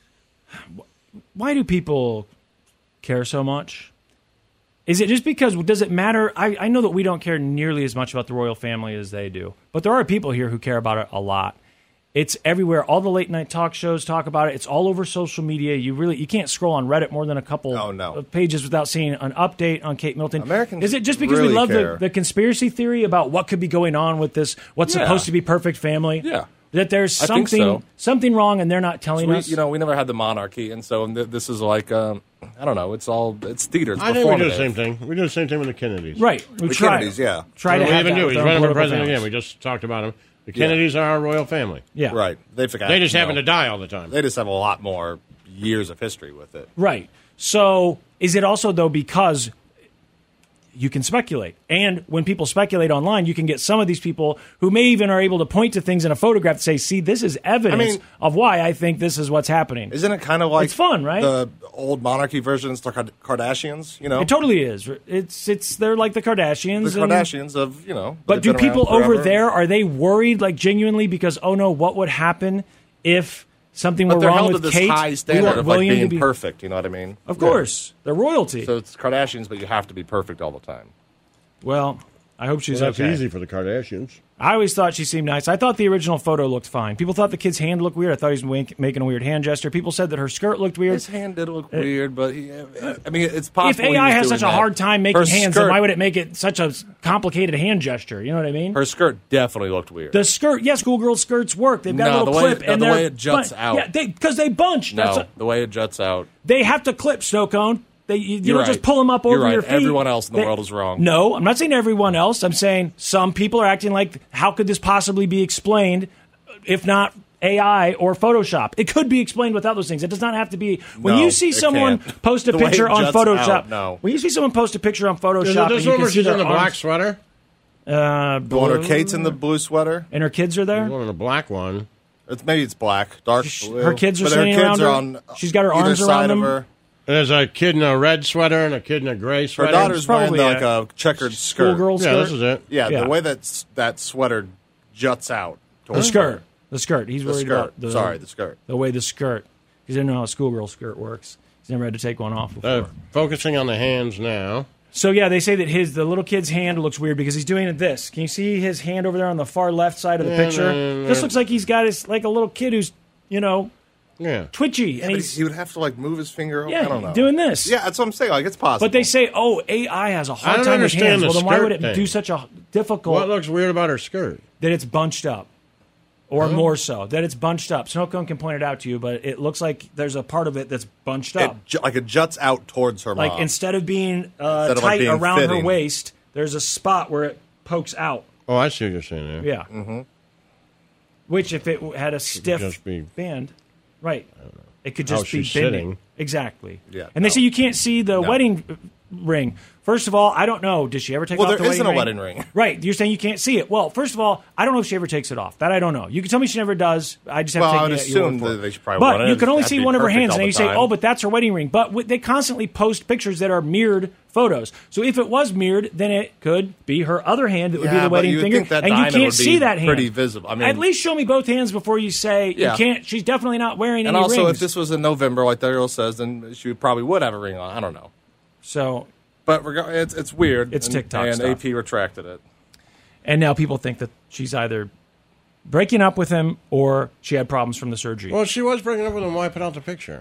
Why do people care so much? Is it just because, does it matter? I know that we don't care nearly as much about the royal family as they do, but there are people here who care about it a lot. It's everywhere. All the late night talk shows talk about it. It's all over social media. You can't scroll on Reddit more than a couple of pages without seeing an update on Kate Middleton. Americans is it just because really we love care. the conspiracy theory about what could be going on with this, what's supposed to be perfect family? Yeah. That there's I think so. something wrong, and they're not telling us. We never had the monarchy, and so this is like I don't know. It's theater. It's I think we do the same thing. We do the same thing with the Kennedys. Right. The Kennedys, yeah. Try to have even that do. with He's our running for political president families. again. We just talked about him. The Kennedys are our royal family. Yeah. Right. They forgot. They just happen to die all the time. They just have a lot more years of history with it. Right. So is it also, though, because you can speculate? And when people speculate online, you can get some of these people who may even are able to point to things in a photograph to say, see, this is evidence of why I think this is what's happening. Isn't it kind of like it's fun, right? The old monarchy versions, the Kardashians, It totally is. They're like the Kardashians. The Kardashians of, But do people over there, are they worried, like, genuinely, because, oh no, what would happen if something were they're wrong held with to this Kate? high standard of like William being to be perfect, you know what I mean? Of course. They're royalty. So it's Kardashians, but you have to be perfect all the time. Well, I hope she's that's okay. easy for the Kardashians. I always thought she seemed nice. I thought the original photo looked fine. People thought the kid's hand looked weird. I thought he was making a weird hand gesture. People said that her skirt looked weird. His hand did look weird, but it's possible. If AI has such a hard time making hands, then why would it make it such a complicated hand gesture? You know what I mean? Her skirt definitely looked weird. The skirt, yes, schoolgirl skirts work. They've got a little clip, and the way it juts out. Yeah, because they bunch. No, the way it juts out. They have to clip, Snow Cone. You don't right. just pull them up You're over right. your feet. Everyone else in the world is wrong. No, I'm not saying everyone else. I'm saying some people are acting like, how could this possibly be explained if not AI or Photoshop? It could be explained without those things. It does not have to be. When you see someone post a picture on Photoshop, when you see someone post a picture on Photoshop, There's one where she's in the black sweater. The one where Kate's in the blue sweater, and her kids are there. There's one in the black one. Maybe it's black, dark blue. Her kids are but sitting her kids around are her. She's got her arms either around side them. of her. There's a kid in a red sweater and a kid in a gray sweater. Her daughter's wearing like a checkered skirt. Schoolgirl skirt. Yeah, this is it. Yeah, the way that sweater juts out. The skirt. The skirt. He's worried about the skirt. The way the skirt. He didn't know how a schoolgirl skirt works. He's never had to take one off before. Focusing on the hands now. So, yeah, they say that the little kid's hand looks weird because he's doing this. Can you see his hand over there on the far left side of the picture? This looks like he's got like a little kid who's, twitchy. And he would have to like move his finger over. Yeah, I don't know. doing this. Yeah, that's what I'm saying. Like, it's possible. But they say, AI has a hard time with hands. Well, then why would it do such a difficult... What looks weird about her skirt? That it's bunched up. Or more so, that it's bunched up. Snow Cone can point it out to you, but it looks like there's a part of it that's bunched up. Like it juts out towards her mom. Like instead of being tight being around fitting. her waist, there's a spot where it pokes out. Oh, I see what you're saying there. Yeah. Mm-hmm. Which, if it had a stiff band, right, it could just be she's bending. sitting. Exactly. Yeah. And they say you can't see the wedding ring. First of all, I don't know. Does she ever take off the wedding ring? Well, there isn't a wedding ring. Right. You're saying you can't see it. Well, first of all, I don't know if she ever takes it off. That I don't know. You can tell me she never does. I just have to take I would assume that they should probably want it. But you can only see one of her hands, and then you say, oh, but that's her wedding ring. But they constantly post pictures that are mirrored photos. So if it was mirrored, then it could be her other hand that would be the wedding finger. And you can't see that hand. Pretty visible. I mean, at least show me both hands before you say you can't. She's definitely not wearing any rings. And also, rings. if this was in November, like the girl says, then she probably would have a ring on. I don't know. So... But it's weird. It's TikTok and stuff. AP retracted it. And now people think that she's either breaking up with him or she had problems from the surgery. Well, she was breaking up with him. Why put out the picture?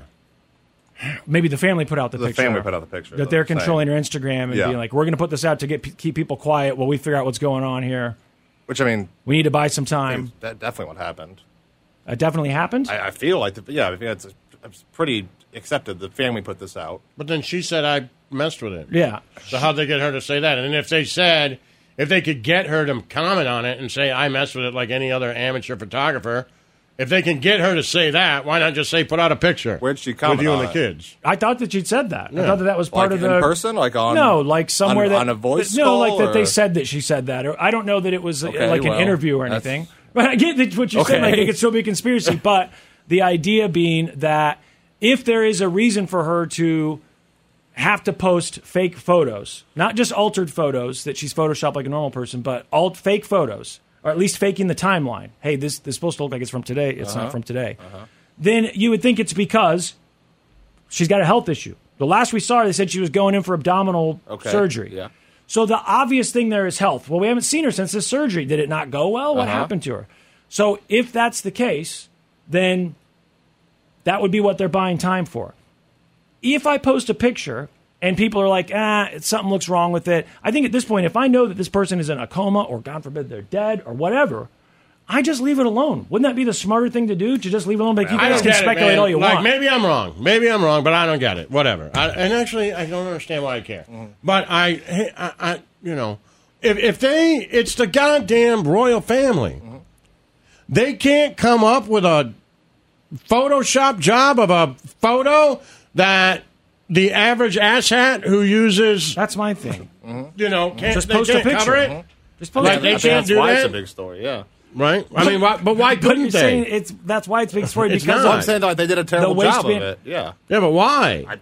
Maybe the family put out the picture. The family put out the picture. That they're controlling her Instagram and being like, we're going to put this out to keep people quiet while we figure out what's going on here. Which, I mean... We need to buy some time. That's definitely what happened. It definitely happened? I feel like... it's pretty accepted. The family put this out. But then she said I messed with it. Yeah. So how'd they get her to say that? And if they could get her to comment on it and say I messed with it like any other amateur photographer, if they can get her to say that, why not just say put out a picture? Where'd she comment with you on and the kids? I thought that she'd said that. Yeah. I thought that was part like of the in person, like on like somewhere on a voice no, call, like that they or? said that she said that. Or I don't know that it was like an well, interview or anything. But I get what you said. Like it could still be a conspiracy, but the idea being that if there is a reason for her to have to post fake photos, not just altered photos that she's photoshopped like a normal person, but fake photos, or at least faking the timeline. Hey, this is supposed to look like it's from today. It's not from today. Then you would think it's because she's got a health issue. The last we saw her, they said she was going in for abdominal surgery. Yeah. So the obvious thing there is health. Well, we haven't seen her since this surgery. Did it not go well? What happened to her? So if that's the case, then that would be what they're buying time for. If I post a picture and people are like, something looks wrong with it, I think at this point, if I know that this person is in a coma or, God forbid, they're dead or whatever, I just leave it alone. Wouldn't that be the smarter thing to do? To just leave it alone? But you I guys don't can get speculate it, all you want. Maybe I'm wrong, but I don't get it. Whatever. And actually, I don't understand why I care. But I you know, if it's the goddamn royal family, they can't come up with a Photoshop job of a photo that the average asshat who uses. That's my thing. You know, just post a picture. Cover it? Just post like, they can't do why that. It's a big story, yeah. Right? I mean, but why couldn't they? That's why it's a big story. It's because not. I'm saying that they did a terrible job of it. Yeah. Yeah, but why?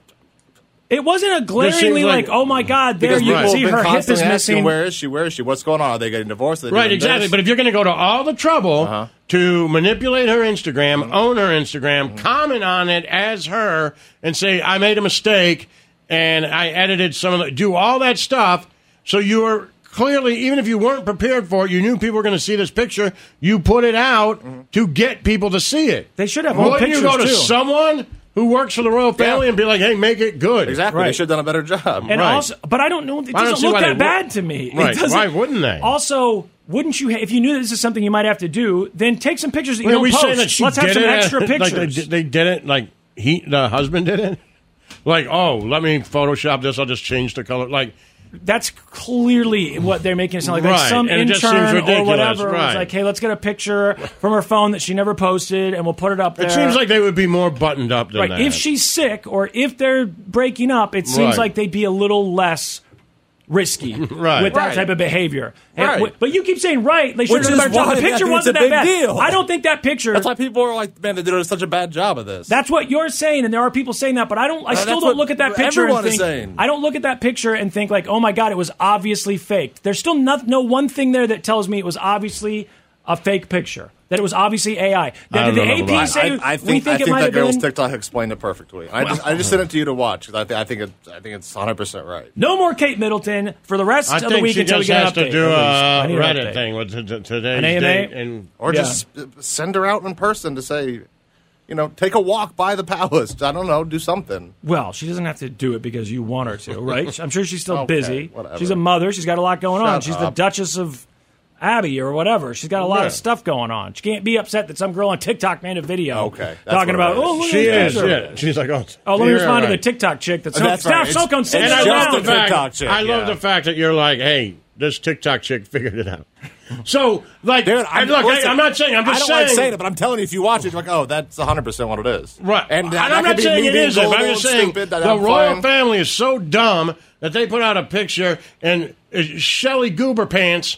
It wasn't a glaringly like, oh my God, there you can see her hip is missing. Where is she? Where is she? What's going on? Are they getting divorced? Right, exactly. But if you're going to go to all the trouble to manipulate her Instagram, own her Instagram, comment on it as her, and say, I made a mistake, and I edited some of the, do all that stuff, so you were clearly, even if you weren't prepared for it, you knew people were going to see this picture, you put it out to get people to see it. They should have old pictures, you go to too. someone who works for the royal family and be like, hey, make it good. Exactly. Right. They should have done a better job. And also, but I don't know. It doesn't look that bad to me. Right. Why wouldn't they? Also, wouldn't you, if you knew that this is something you might have to do, then take some pictures that you don't we post. saying that Let's have some extra like pictures. they did it, like the husband did it? Like, oh, let me Photoshop this, I'll just change the color. Like, that's clearly what they're making it sound like. Right. Like some And it just seems intern or ridiculous. whatever Right. was like, hey, let's get a picture from her phone that she never posted, and we'll put it up there. it seems like they would be more buttoned up than right. that. If she's sick or if they're breaking up, it seems Right. like they'd be a little less risky Right. with that Right. type of behavior. Right. But you keep saying, right, they should Which have done a is better job. why The I picture think wasn't it's a that big bad. deal. I don't think that picture... That's why people are like, man, they did such a bad job of this. That's what you're saying, and there are people saying that, but I still that's don't look at that what picture everyone and is think... saying. I don't look at that picture and think like, oh my God, it was obviously faked. There's still no one thing there that tells me it was obviously a fake picture. That it was obviously AI. Now, did the AP say I we think it might that have girl's been... TikTok explained it perfectly. I just sent it to you to watch because I think it's 100% right. No more Kate Middleton for the rest of the week until we get an update. I think she just has to do I a need an Reddit update. thing with today's An AMA? date. And, Or just send her out in person to say, you know, take a walk by the palace. I don't know, do something. Well, she doesn't have to do it because you want her to, right? I'm sure she's still Okay, busy. whatever. She's a mother. She's got a lot going on. Shut She's up. the Duchess of Abbey or whatever. She's got a lot Yeah. of stuff going on. She can't be upset that some girl on TikTok made a video Okay, that's talking what about, it is. oh, look she at is, this picture. yeah. She's like, Oh, let me you're respond to the right. TikTok chick that's That's right. Steph Sokon sitting And I down. love the fact, TikTok chick, I love yeah. the fact that you're like, hey, this TikTok chick figured it out. So, like, Dude, look, listen, I'm not saying, I'm just I don't saying. like saying it, but I'm telling you, if you watch it, you're like, oh, that's 100% what it is. Right. And that I'm could not be saying me it being isn't. I'm gullible just and saying stupid, that the I'm royal fine. family is so dumb that they put out a picture and Shelly Goober Pants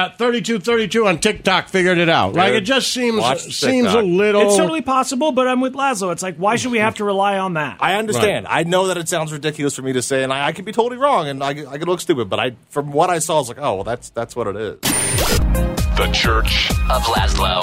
3232 on TikTok figured it out. Like, it just seems Watch a TikTok. little. It's totally possible, but I'm with Laszlo. It's like, why should we have to rely on that? I understand. I know that it sounds ridiculous for me to say, and I could be totally wrong, and I could look stupid, but from what I saw, I was like, oh, well, that's what it is. The Church of Laszlo.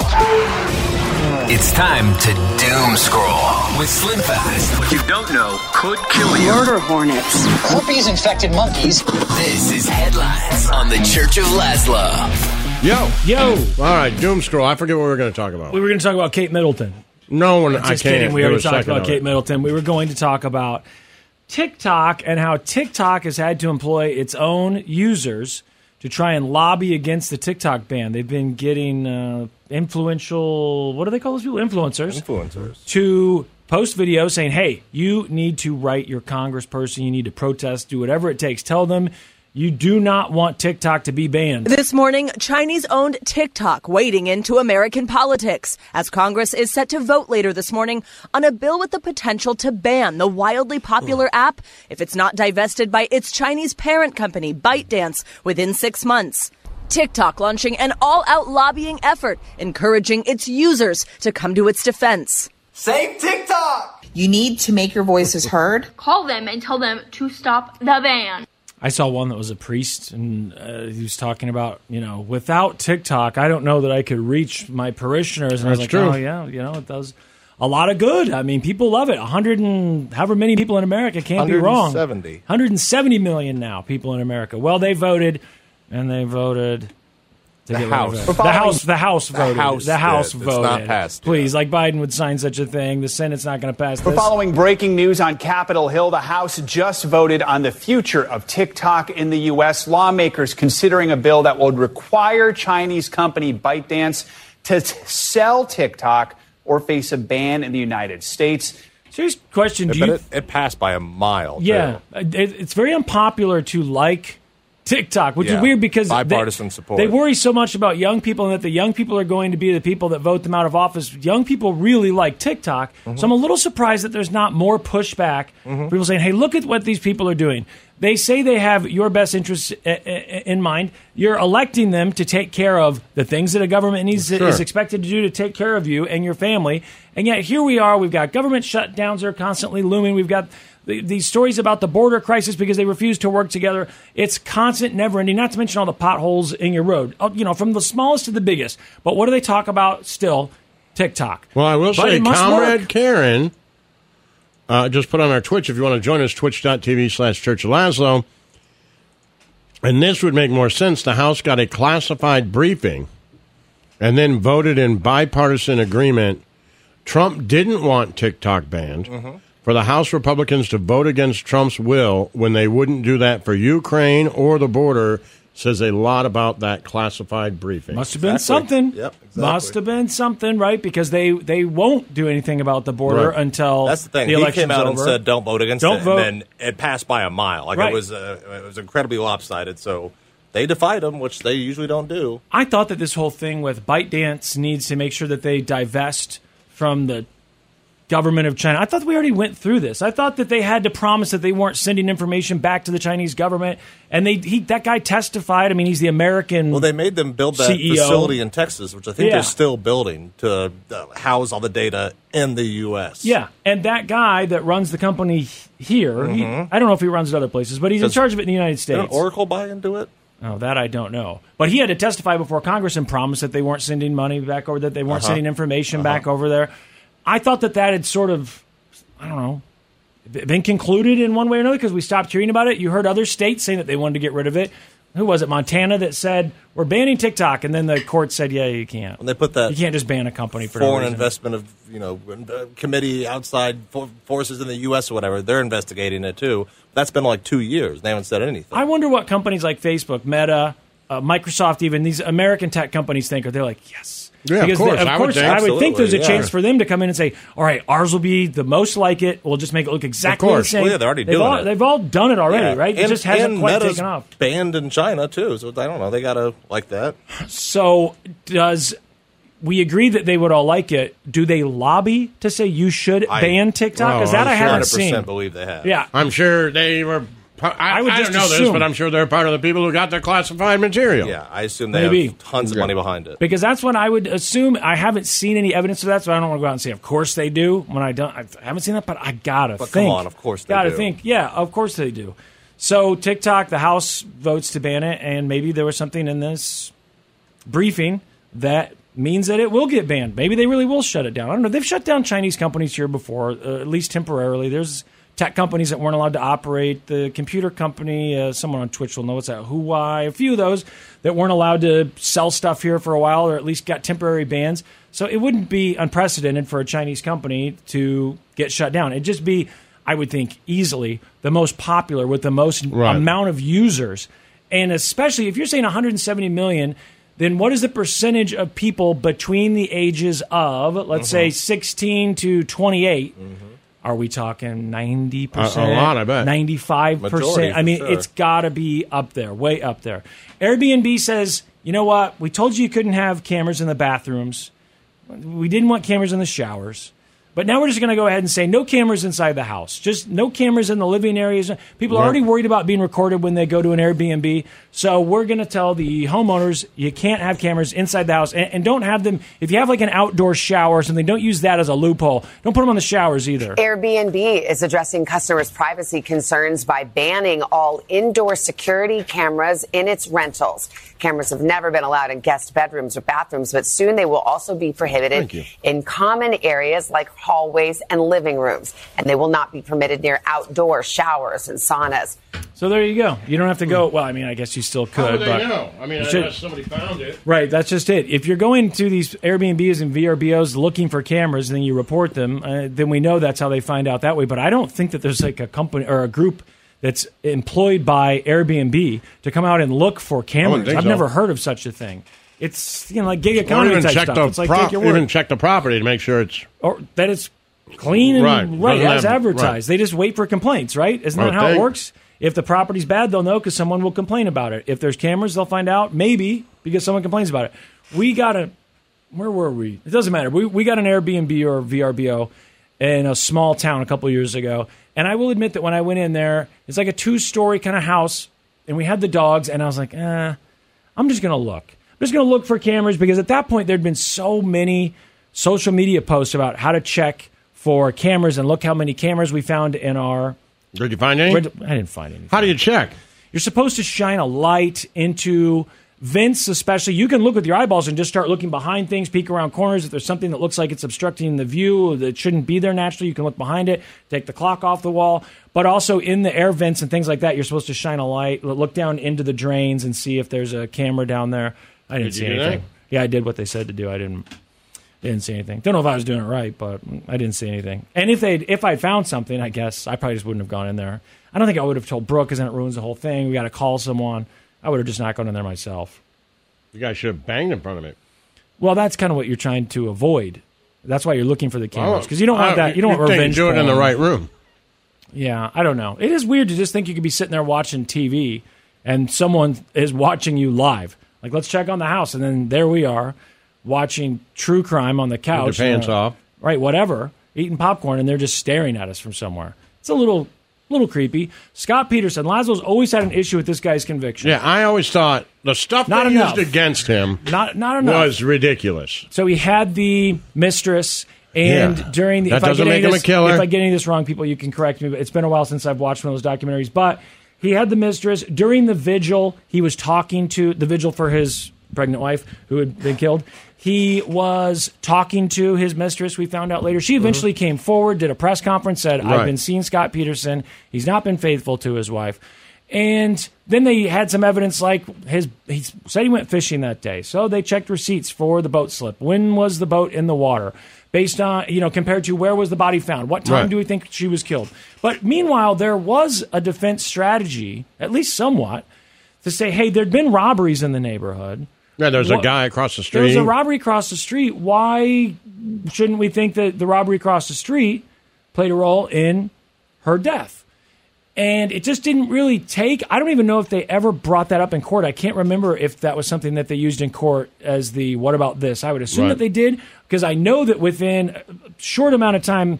It's time to doom scroll with Slim Fast. What you don't know could kill you. Murder hornets. Herpes-infected monkeys. This is Headlines on the Church of Laszlo. Yo. All right, doom scroll. I forget what we were going to talk about. We were going to talk about Kate Middleton. No one, I Just can't. kidding. We do already a talked second about of Kate it. Middleton. We were going to talk about TikTok and how TikTok has had to employ its own users to try and lobby against the TikTok ban. They've been getting influential, what do they call those people? Influencers, to post videos saying, hey, you need to write your congressperson, you need to protest, do whatever it takes. Tell them you do not want TikTok to be banned. This morning, Chinese-owned TikTok wading into American politics as Congress is set to vote later this morning on a bill with the potential to ban the wildly popular app if it's not divested by its Chinese parent company, ByteDance, within 6 months. TikTok launching an all-out lobbying effort, encouraging its users to come to its defense. Save TikTok! You need to make your voices heard. Call them and tell them to stop the ban. I saw one that was a priest, and he was talking about, without TikTok, I don't know that I could reach my parishioners. And I was like, true. oh, yeah, it does a lot of good. I mean, people love it. 100 and however many people in America can't be wrong. 170 million now people in America. Well, they voted, and they voted... The House. The House voted. The House did. voted. It's not passed. Please, like Biden would sign such a thing. The Senate's not going to pass We're this. following breaking news on Capitol Hill. The House just voted on the future of TikTok in the U.S. Lawmakers considering a bill that would require Chinese company ByteDance to sell TikTok or face a ban in the United States. Serious question. It passed by a mile. Yeah. It's very unpopular to like TikTok, which is weird because bipartisan support. They worry so much about young people and that the young people are going to be the people that vote them out of office. Young people really like TikTok. So I'm a little surprised that there's not more pushback. People saying, hey, look at what these people are doing. They say they have your best interests in mind. You're electing them to take care of the things that a government is expected to do to take care of you and your family. And yet here we are. We've got government shutdowns that are constantly looming. We've got these stories about the border crisis because they refuse to work together. It's constant, never-ending, not to mention all the potholes in your road, from the smallest to the biggest. But what do they talk about still? TikTok. Well, I will say, Comrade Karen just put on our Twitch, if you want to join us, twitch.tv/Church of Laszlo. And this would make more sense. The House got a classified briefing and then voted in bipartisan agreement. Trump didn't want TikTok banned. For the House Republicans to vote against Trump's will when they wouldn't do that for Ukraine or the border says a lot about that classified briefing. Must have been something. Yep, exactly. Must have been something, right? Because they won't do anything about the border until that's the thing. The he came out and said, "Don't vote against it," vote. and then it passed by a mile. It was incredibly lopsided. So they defied him, which they usually don't do. I thought that this whole thing with ByteDance needs to make sure that they divest from the government of China. I thought we already went through this. I thought that they had to promise that they weren't sending information back to the Chinese government. And that guy testified. I mean, he's the American Well, they made them build that CEO. facility in Texas, which I think they're still building to house all the data in the U.S. Yeah, and that guy that runs the company here, I don't know if he runs it other places, but he's in charge of it in the United States. Did Oracle buy into it? Oh, that I don't know. But he had to testify before Congress and promise that they weren't sending money back over, that they weren't sending information back over there. I thought that had sort of, I don't know, been concluded in one way or another because we stopped hearing about it. You heard other states saying that they wanted to get rid of it. Who was it? Montana that said, we're banning TikTok. And then the court said, yeah, you can't. When they put that, you can't just ban a company for foreign no reason. investment of, committee outside forces in the U.S. or whatever, they're investigating it too. That's been like 2 years. They haven't said anything. I wonder what companies like Facebook, Meta, Microsoft, even these American tech companies think. They're like, yes. Yeah, because of course. I would think there's a chance for them to come in and say, all right, ours will be the most like it. We'll just make it look exactly the same. Well, yeah, they're already doing it. They've all done it already, right? It just hasn't quite Meta's taken off. Banned in China, too. So I don't know. They got to like that. So we agree that they would all like it. Do they lobby to say you should ban TikTok? Because that I haven't seen. 100% believe they have. Yeah. I'm sure they were... I don't know this, but I'm sure they're part of the people who got the classified material. Yeah, I assume they have tons of money behind it. Because that's what I would assume. I haven't seen any evidence of that, so I don't want to go out and say, of course they do. When I haven't seen that, but I gotta think. Come on, of course they do. Gotta think. Yeah, of course they do. So TikTok, the House votes to ban it, and maybe there was something in this briefing that means that it will get banned. Maybe they really will shut it down. I don't know. They've shut down Chinese companies here before, at least temporarily. There's tech companies that weren't allowed to operate. The computer company, someone on Twitch will know what's that, Huawei, a few of those that weren't allowed to sell stuff here for a while or at least got temporary bans. So it wouldn't be unprecedented for a Chinese company to get shut down. It'd just be, I would think, easily the most popular with the most amount of users. And especially if you're saying 170 million, then what is the percentage of people between the ages of, let's say, 16 to 28? Are we talking 90%? A lot, I bet. 95%? I mean, it's got to be up there, way up there. Airbnb says, you know what? We told you couldn't have cameras in the bathrooms. We didn't want cameras in the showers. But now we're just going to go ahead and say no cameras inside the house. Just no cameras in the living areas. People are already worried about being recorded when they go to an Airbnb. So we're going to tell the homeowners you can't have cameras inside the house. And don't have them, if you have like an outdoor shower or something, don't use that as a loophole. Don't put them on the showers either. Airbnb is addressing customers' privacy concerns by banning all indoor security cameras in its rentals. Cameras have never been allowed in guest bedrooms or bathrooms, but soon they will also be prohibited in common areas like hallways and living rooms. And they will not be permitted near outdoor showers and saunas. So there you go. You don't have to go. Well, I mean, I guess you still could. How would they but know? I mean, unless somebody found it. Right, that's just it. If you're going to these Airbnbs and VRBOs looking for cameras and then you report them, then we know that's how they find out that way. But I don't think that there's like a company or a group that's employed by Airbnb to come out and look for cameras. I've never heard of such a thing. it's like gig economy type stuff. It's like take your word. Even check the property to make sure it's that it's clean and right as advertised. Right. They just wait for complainents, right? Isn't that how it works? If the property's bad, they'll know because someone will complain about it. If there's cameras, they'll find out maybe because someone complains about it. Where were we? It doesn't matter. We got an Airbnb or VRBO in a small town a couple years ago. And I will admit that when I went in there, it's like a 2-story kind of house. And we had the dogs. And I was like, I'm just going to look. I'm just going to look for cameras because at that point, there'd been so many social media posts about how to check for cameras. And look how many cameras we found in our... Did you find any? I didn't find anything. How do you check? You're supposed to shine a light into vents, especially. You can look with your eyeballs and just start looking behind things, peek around corners. If there's something that looks like it's obstructing the view that shouldn't be there naturally, you can look behind it, take the clock off the wall. But also in the air vents and things like that, you're supposed to shine a light, look down into the drains and see if there's a camera down there. I didn't see anything. Yeah, I did what they said to do. I didn't see anything. Don't know if I was doing it right, but I didn't see anything. And if I'd found something, I guess I probably just wouldn't have gone in there. I don't think I would have told Brooke because then it ruins the whole thing. We got to call someone. I would have just not gone in there myself. You guys should have banged in front of it. Well, that's kind of what you're trying to avoid. That's why you're looking for the cameras because you don't want that. You don't want revenge. Do it in the right room. Yeah, I don't know. It is weird to just think you could be sitting there watching TV and someone is watching you live. Like, let's check on the house, and then there we are. Watching true crime on the couch. With your pants off. Right, whatever. Eating popcorn, and they're just staring at us from somewhere. It's a little creepy. Scott Peterson, Laszlo's always had an issue with this guy's conviction. Yeah, I always thought the stuff they used against him not enough. Was ridiculous. So he had the mistress, and during the... That doesn't make him a killer. If I get any of this wrong, people, you can correct me, but it's been a while since I've watched one of those documentaries. But he had the mistress. During the vigil, he was talking to the vigil for his pregnant wife who had been killed. He was talking to his mistress, we found out later. She eventually came forward, did a press conference, said, I've been seeing Scott Peterson. He's not been faithful to his wife. And then they had some evidence like he said he went fishing that day. So they checked receipts for the boat slip. When was the boat in the water? Based on, compared to where was the body found? What time do we think she was killed? But meanwhile, there was a defense strategy, at least somewhat, to say, hey, there'd been robberies in the neighborhood. Yeah, there's a guy across the street. There was a robbery across the street. Why shouldn't we think that the robbery across the street played a role in her death? And it just didn't really take... I don't even know if they ever brought that up in court. I can't remember if that was something that they used in court as the, what about this? I would assume that they did, because I know that within a short amount of time...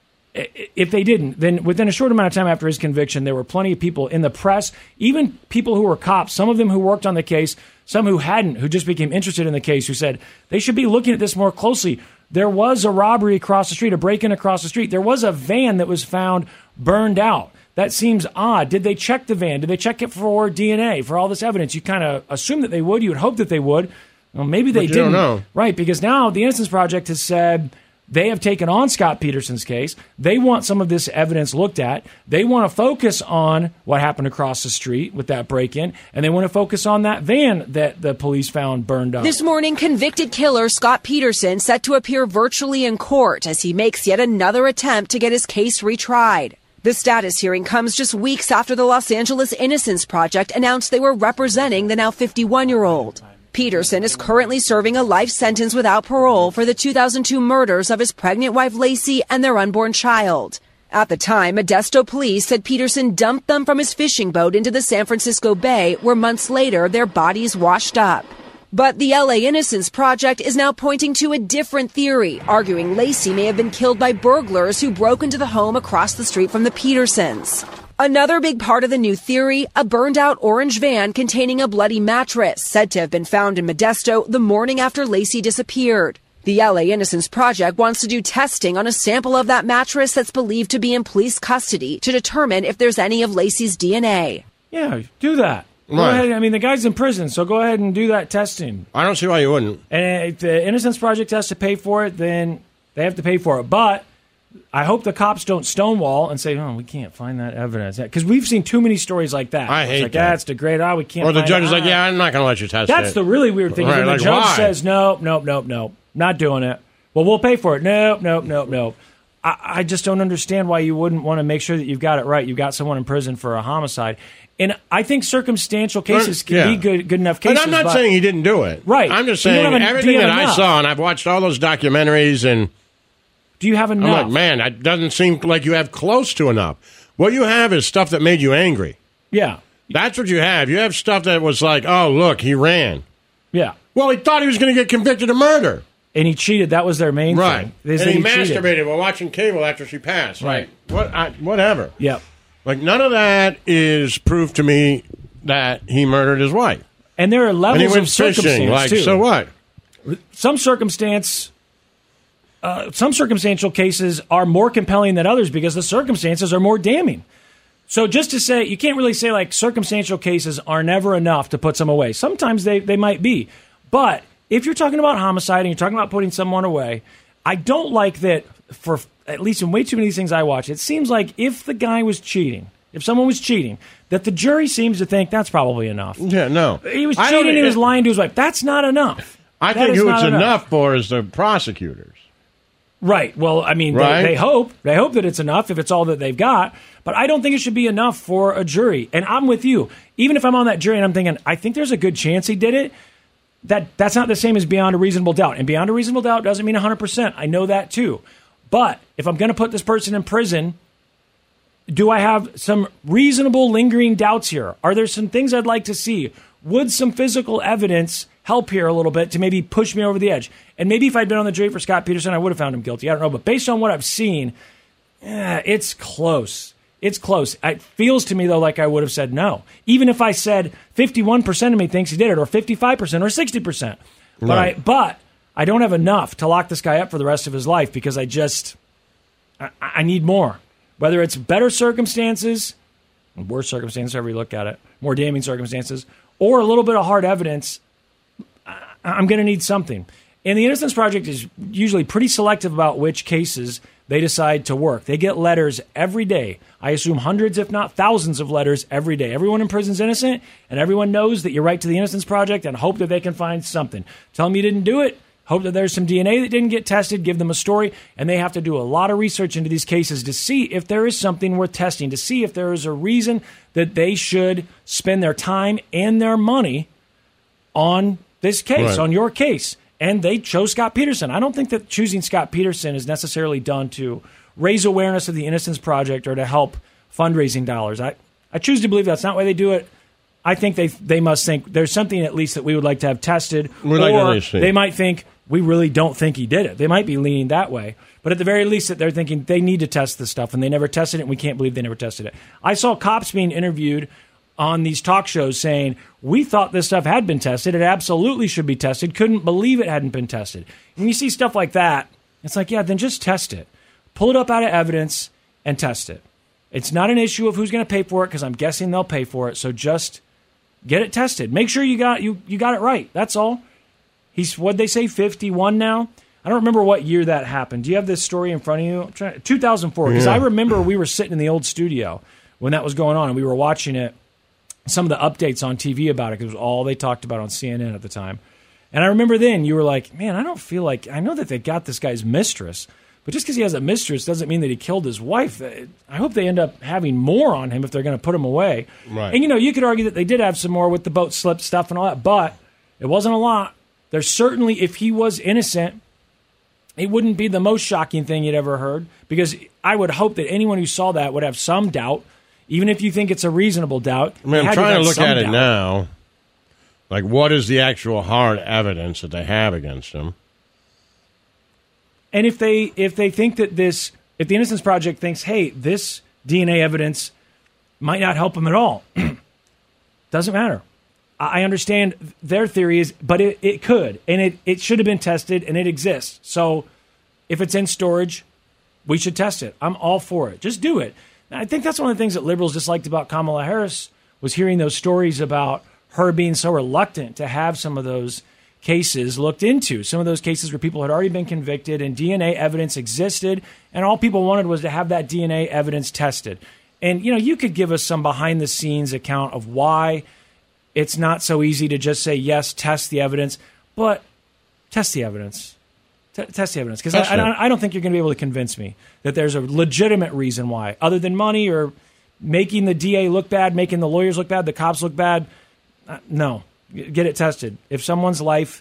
If they didn't, then within a short amount of time after his conviction, there were plenty of people in the press, even people who were cops, some of them who worked on the case, some who hadn't, who just became interested in the case, who said they should be looking at this more closely. There was a robbery across the street, a break-in across the street. There was a van that was found burned out. That seems odd. Did they check the van? Did they check it for DNA, for all this evidence? You kind of assume that they would. You would hope that they would. Well, maybe they didn't. Don't know. Right, because now the Innocence Project has said... They have taken on Scott Peterson's case. They want some of this evidence looked at. They want to focus on what happened across the street with that break-in, and they want to focus on that van that the police found burned up. This morning, convicted killer Scott Peterson set to appear virtually in court as he makes yet another attempt to get his case retried. The status hearing comes just weeks after the Los Angeles Innocence Project announced they were representing the now 51-year-old. Peterson is currently serving a life sentence without parole for the 2002 murders of his pregnant wife Lacey and their unborn child. At the time, Modesto police said Peterson dumped them from his fishing boat into the San Francisco Bay, where months later their bodies washed up. But the LA Innocence Project is now pointing to a different theory, arguing Lacey may have been killed by burglars who broke into the home across the street from the Petersons. Another big part of the new theory, a burned-out orange van containing a bloody mattress, said to have been found in Modesto the morning after Lacey disappeared. The LA Innocence Project wants to do testing on a sample of that mattress that's believed to be in police custody to determine if there's any of Lacey's DNA. Yeah, do that. Go ahead. I mean, the guy's in prison, so go ahead and do that testing. I don't see why you wouldn't. And if the Innocence Project has to pay for it, then they have to pay for it. But I hope the cops don't stonewall and say, we can't find that evidence. Because we've seen too many stories like that. I hate that. That's degraded. We can't Or the find judge it. is like, I'm not going to let you test it. That's the really weird thing. Right, When the judge says, nope, not doing it. Well, we'll pay for it. Nope. I just don't understand why you wouldn't want to make sure that you've got it right. You've got someone in prison for a homicide. And I think circumstantial cases can be good enough cases. And I'm not saying he didn't do it. Right. I'm just saying everything that I saw, and I've watched all those documentaries, and do you have enough? I'm like, man, that doesn't seem like you have close to enough. What you have is stuff that made you angry. Yeah. That's what you have. You have stuff that was like, oh, look, he ran. Yeah. Well, he thought he was going to get convicted of murder. And he cheated. That was their main thing. Right. And he masturbated while watching cable after she passed. Right. Whatever. Yep. Like, none of that is proof to me that he murdered his wife. And there are levels of circumstance, too. So what? Some circumstantial cases are more compelling than others because the circumstances are more damning. So just to say, you can't really say, like, circumstantial cases are never enough to put someone away. Sometimes they might be. But if you're talking about homicide and you're talking about putting someone away, I don't like that for, at least in way too many things I watch, it seems like if the guy was cheating, if someone was cheating, that the jury seems to think that's probably enough. Yeah, no. He was cheating, he was lying to his wife. That's not enough. I think who it's enough for is the prosecutors. Right. Well, I mean, right? They hope that it's enough if it's all that they've got. But I don't think it should be enough for a jury. And I'm with you. Even if I'm on that jury and I'm thinking, I think there's a good chance he did it, that's not the same as beyond a reasonable doubt. And beyond a reasonable doubt doesn't mean 100%. I know that too. But if I'm going to put this person in prison, do I have some reasonable lingering doubts here? Are there some things I'd like to see? Would some physical evidence help here a little bit to maybe push me over the edge? And maybe if I'd been on the jury for Scott Peterson, I would have found him guilty. I don't know. But based on what I've seen, it's close. It's close. It feels to me, though, like I would have said no. Even if I said 51% of me thinks he did it, or 55%, or 60%. Right. But I don't have enough to lock this guy up for the rest of his life because I need more. Whether it's better circumstances, worse circumstances, however you look at it, more damning circumstances, or a little bit of hard evidence, I'm going to need something. And the Innocence Project is usually pretty selective about which cases they decide to work. They get letters every day. I assume hundreds, if not thousands of letters every day. Everyone in prison's innocent, and everyone knows that you write to the Innocence Project and hope that they can find something. Tell them you didn't do it. Hope that there's some DNA that didn't get tested. Give them a story. And they have to do a lot of research into these cases to see if there is something worth testing, to see if there is a reason that they should spend their time and their money on this case, on your case. And they chose Scott Peterson. I don't think that choosing Scott Peterson is necessarily done to raise awareness of the Innocence Project or to help fundraising dollars. I choose to believe that's not why they do it. I think they must think there's something at least that we would like to have tested. Or they might think we really don't think he did it. They might be leaning that way. But at the very least, that they're thinking they need to test this stuff, and they never tested it, and we can't believe they never tested it. I saw cops being interviewed on these talk shows saying, we thought this stuff had been tested. It absolutely should be tested. Couldn't believe it hadn't been tested. When you see stuff like that, it's like, yeah, then just test it. Pull it up out of evidence and test it. It's not an issue of who's going to pay for it, because I'm guessing they'll pay for it. So just get it tested. Make sure you got it right. That's all. He's, what'd they say, 51 now? I don't remember what year that happened. Do you have this story in front of you? 2004, because I remember we were sitting in the old studio when that was going on, and we were watching it, some of the updates on TV about it, because it was all they talked about on CNN at the time. And I remember then you were like, man, I don't feel like, I know that they got this guy's mistress, but just because he has a mistress doesn't mean that he killed his wife. I hope they end up having more on him if they're going to put him away. Right. And, you could argue that they did have some more with the boat slip stuff and all that, but it wasn't a lot. There's certainly, if he was innocent, it wouldn't be the most shocking thing you'd ever heard, because I would hope that anyone who saw that would have some doubt, even if you think it's a reasonable doubt. I mean, I'm trying to look at it now. Like, what is the actual hard evidence that they have against him? And if they think that if the Innocence Project thinks, hey, this DNA evidence might not help him at all, doesn't matter. I understand their theory but it could, and it should have been tested, and it exists. So if it's in storage, we should test it. I'm all for it. Just do it. And I think that's one of the things that liberals disliked about Kamala Harris, was hearing those stories about her being so reluctant to have some of those cases looked into, some of those cases where people had already been convicted and DNA evidence existed, and all people wanted was to have that DNA evidence tested. And, you could give us some behind-the-scenes account of why it's not so easy to just say, yes, test the evidence, but test the evidence. Test the evidence, because Test it. I don't think you're going to be able to convince me that there's a legitimate reason why, other than money or making the DA look bad, making the lawyers look bad, the cops look bad. No, get it tested. If someone's life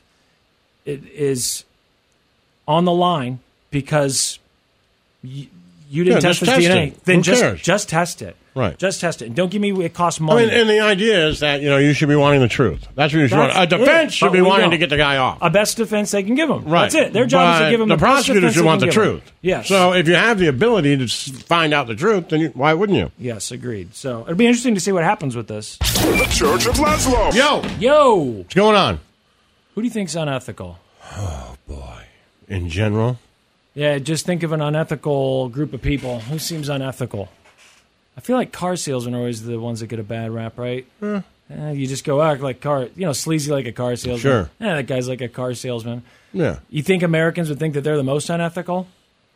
is on the line because you didn't test his DNA, then just test it. Right. Just test it. And don't give me it costs money. I mean, and the idea is that, you should be wanting the truth. That's what you should want. A defense should be wanting to get the guy off. A best defense they can give him. Right. That's it. Their job is to give him the the best prosecutor defense should they want can the give him. truth. Yes. So if you have the ability to find out the truth, then why wouldn't you? Yes, agreed. So it'll be interesting to see what happens with this. The Church of Laszlo. Yo. What's going on? Who do you think's unethical? Oh, boy. In general? Yeah, just think of an unethical group of people. Who seems unethical? I feel like car salesmen are always the ones that get a bad rap, right? You just go act like sleazy like a car salesman. Sure. That guy's like a car salesman. Yeah. You think Americans would think that they're the most unethical?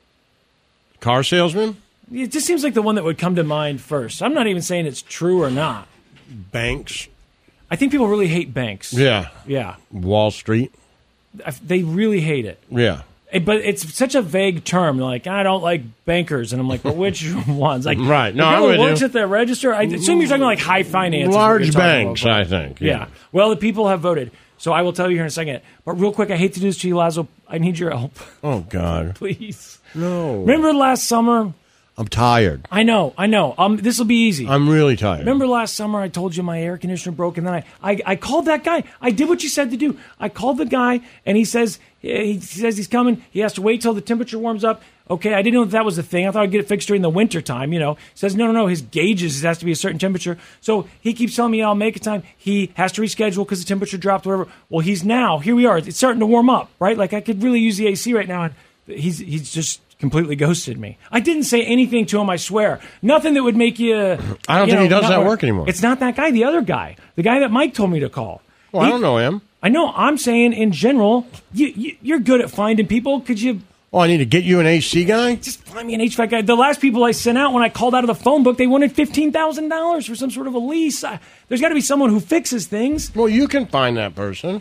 Car salesman? It just seems like the one that would come to mind first. I'm not even saying it's true or not. Banks? I think people really hate banks. Yeah. Yeah. Wall Street? They really hate it. Yeah. But it's such a vague term. Like, I don't like bankers. And I'm like, but which ones? Like, right. No, the I'm girl with who works you. at the register, I assume you're talking like high finance. Large banks, I think. Yeah. Well, the people have voted. So I will tell you here in a second. But real quick, I hate to do this to you, Laszlo. I need your help. Oh, God. Please. No. Remember last summer? I'm tired. I know. This will be easy. I'm really tired. Remember last summer I told you my air conditioner broke, and then I called that guy. I did what you said to do. I called the guy, and he says he's coming. He has to wait till the temperature warms up. Okay, I didn't know that was the thing. I thought I'd get it fixed during the winter time. He says no. His gauges, it has to be a certain temperature. So he keeps telling me I'll make a time. He has to reschedule because the temperature dropped. Whatever. Well, here we are. It's starting to warm up, right? Like I could really use the AC right now, and he's just completely ghosted me. I didn't say anything to him, I swear. Nothing that would make you... I don't think he does that work anymore. It's not that guy, the other guy. The guy that Mike told me to call. Well, I don't know him. I know. I'm saying in general, you're good at finding people. Could you... Oh, I need to get you an AC guy? Just find me an HVAC guy. The last people I sent out when I called out of the phone book, they wanted $15,000 for some sort of a lease. There's got to be someone who fixes things. Well, you can find that person.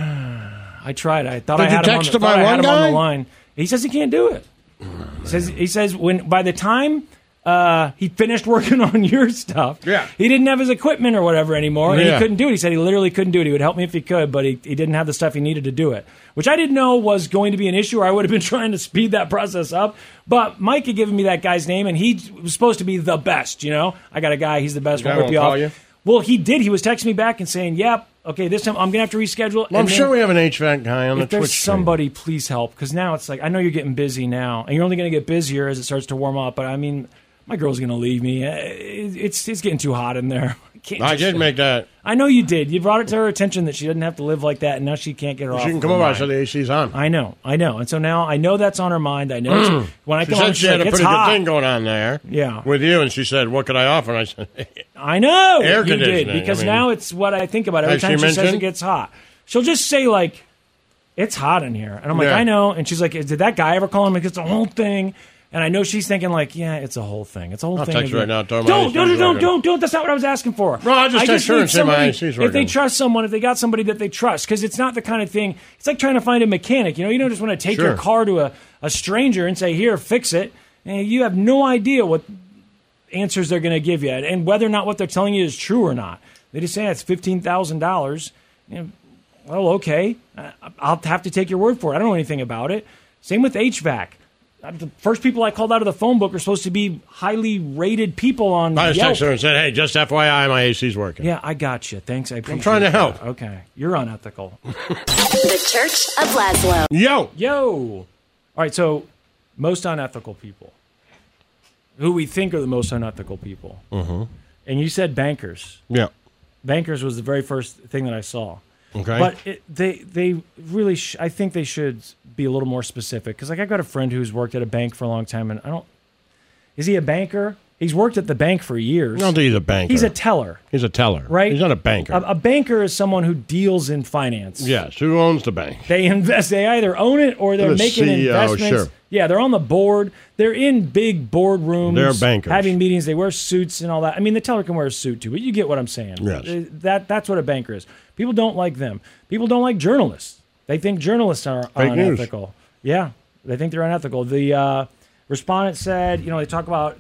I tried. I thought Did I had you him, text on, the, my I one had him guy? on the line. He says he can't do it. He says by the time he finished working on your stuff, he didn't have his equipment or whatever anymore, and he couldn't do it. He said he literally couldn't do it. He would help me if he could, but he didn't have the stuff he needed to do it, which I didn't know was going to be an issue, or I would have been trying to speed that process up. But Mike had given me that guy's name, and he was supposed to be the best, I got a guy, he's the best. The guy won't call you? Well, he did. He was texting me back and saying, yep, okay, this time I'm going to have to reschedule. Well, I'm sure we have an HVAC guy on the If there's Twitch stream. somebody, please help. Because now it's like, I know you're getting busy now, and you're only going to get busier as it starts to warm up. But I mean, my girl's going to leave me. It's getting too hot in there. I did make that. I know you did. You brought it to her attention that she doesn't have to live like that, and now she can't get her off. She can come her over. I mind. said the AC's on. I know. And so now I know that's on her mind. I know when I She come home, said she she's had like, a it's pretty hot. good thing going on there. Yeah. With you, and she said, "What could I offer?" And I said, I know air you conditioning. did, because now it's what I think about every Has time she she says it mentioned? gets hot. She'll just say like, "It's hot in here," and I'm like, Yeah. "I know." And she's like, "Did that guy ever call him?" Like, it's a whole thing. And I know she's thinking like, "Yeah, it's a whole thing. It's a whole I'll thing." text her right now. Tell her my Don't. AC's working. That's not what I was asking for. No, I just text her need and say my somebody- AC's If they working. trust someone, if they got somebody that they trust, because it's not the kind of thing. It's like trying to find a mechanic. You don't just want to take your Sure. car to a stranger and say, "Here, fix it." And you have no idea what answers they're going to give you, and whether or not what they're telling you is true or not. They just say it's $15,000. Well, okay, I'll have to take your word for it. I don't know anything about it. Same with HVAC. The first people I called out of the phone book are supposed to be highly rated people on I just Yelp. texted her and said, "Hey, just FYI, my AC's working." Yeah, I got you. Thanks. I appreciate I'm trying to help. that. Okay, you're unethical. The Church of Laszlo. Yo. All right, so most unethical people. Who we think are the most unethical people. Mm-hmm. And you said bankers. Yeah. Bankers was the very first thing that I saw. Okay. But they really, I think they should be a little more specific. Because like I've got a friend who's worked at a bank for a long time, and is he a banker? He's worked at the bank for years. I don't think he's a banker. He's a teller. He's a teller. Right? He's not a banker. A banker is someone who deals in finance. Yes. Who owns the bank? They invest. They either own it or they're The making CEO, investments. sure. Yeah, they're on the board. They're in big boardrooms. They're bankers. Having meetings. They wear suits and all that. I mean, the teller can wear a suit too, but you get what I'm saying. Yes. That's what a banker is. People don't like them. People don't like journalists. They think journalists are Fake news. unethical. Yeah, they think they're unethical. The respondent said, they talk about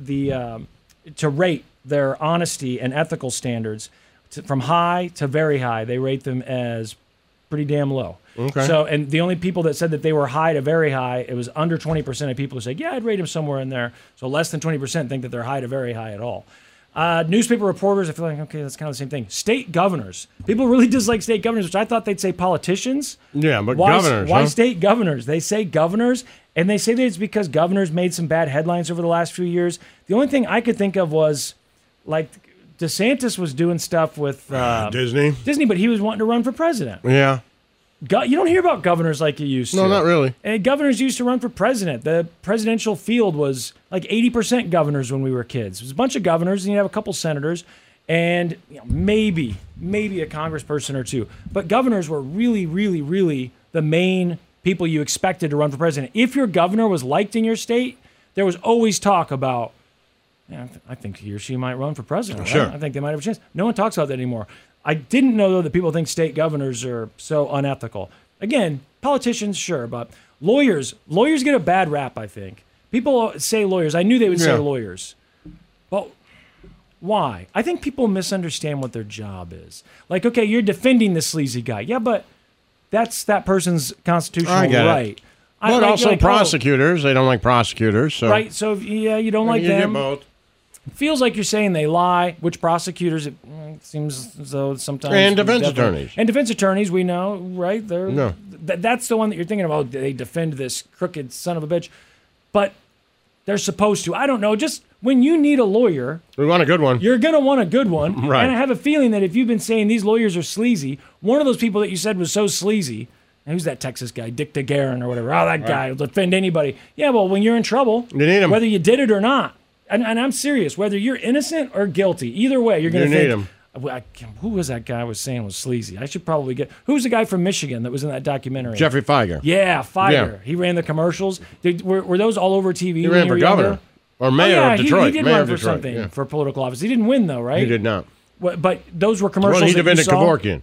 to rate their honesty and ethical standards from high to very high. They rate them as pretty damn low. Okay. So, and the only people that said that they were high to very high, it was under 20% of people who said, yeah, I'd rate them somewhere in there. So less than 20% think that they're high to very high at all. Newspaper reporters, I feel like, okay, that's kind of the same thing. State governors. People really dislike state governors, which I thought they'd say politicians. Yeah, but Why governors, Why huh? state governors? They say governors, and they say that it's because governors made some bad headlines over the last few years. The only thing I could think of was, like, DeSantis was doing stuff with Disney, but he was wanting to run for president. Yeah. You don't hear about governors like you used to. No, not really. And governors used to run for president. The presidential field was like 80% governors when we were kids. It was a bunch of governors, and you have a couple senators, and maybe a congressperson or two. But governors were really, really, really the main people you expected to run for president. If your governor was liked in your state, there was always talk about, I think he or she might run for president. Right? Sure. I think they might have a chance. No one talks about that anymore. I didn't know, though, that people think state governors are so unethical. Again, politicians, sure, but lawyers get a bad rap, I think. People say lawyers. I knew they would say lawyers. But why? I think people misunderstand what their job is. Like, okay, you're defending the sleazy guy. Yeah, but that's that person's constitutional right. But also prosecutors. They don't like prosecutors. So. Right, so you don't like them. You get both. Feels like you're saying they lie, which prosecutors, it seems as though sometimes... And defense attorneys. And defense attorneys, we know, right? That's the one that you're thinking about. They defend this crooked son of a bitch. But they're supposed to. I don't know. Just when you need a lawyer... We want a good one. You're going to want a good one. Right. And I have a feeling that if you've been saying these lawyers are sleazy, one of those people that you said was so sleazy... Who's that Texas guy? Dick DeGuerin or whatever. Oh, that guy will defend anybody. Yeah, well, when you're in trouble... You need him. Whether you did it or not. And I'm serious. Whether you're innocent or guilty, either way, you're going to think... Who was that guy I was saying was sleazy? I should probably get... Who's the guy from Michigan that was in that documentary? Jeffrey Feiger. Yeah, Feiger. Yeah. He ran the commercials. Were those all over TV? He ran for governor. Or mayor of Detroit. He did run for something, for political office. He didn't win, though, right? He did not. But those were commercials he defended Kevorkian.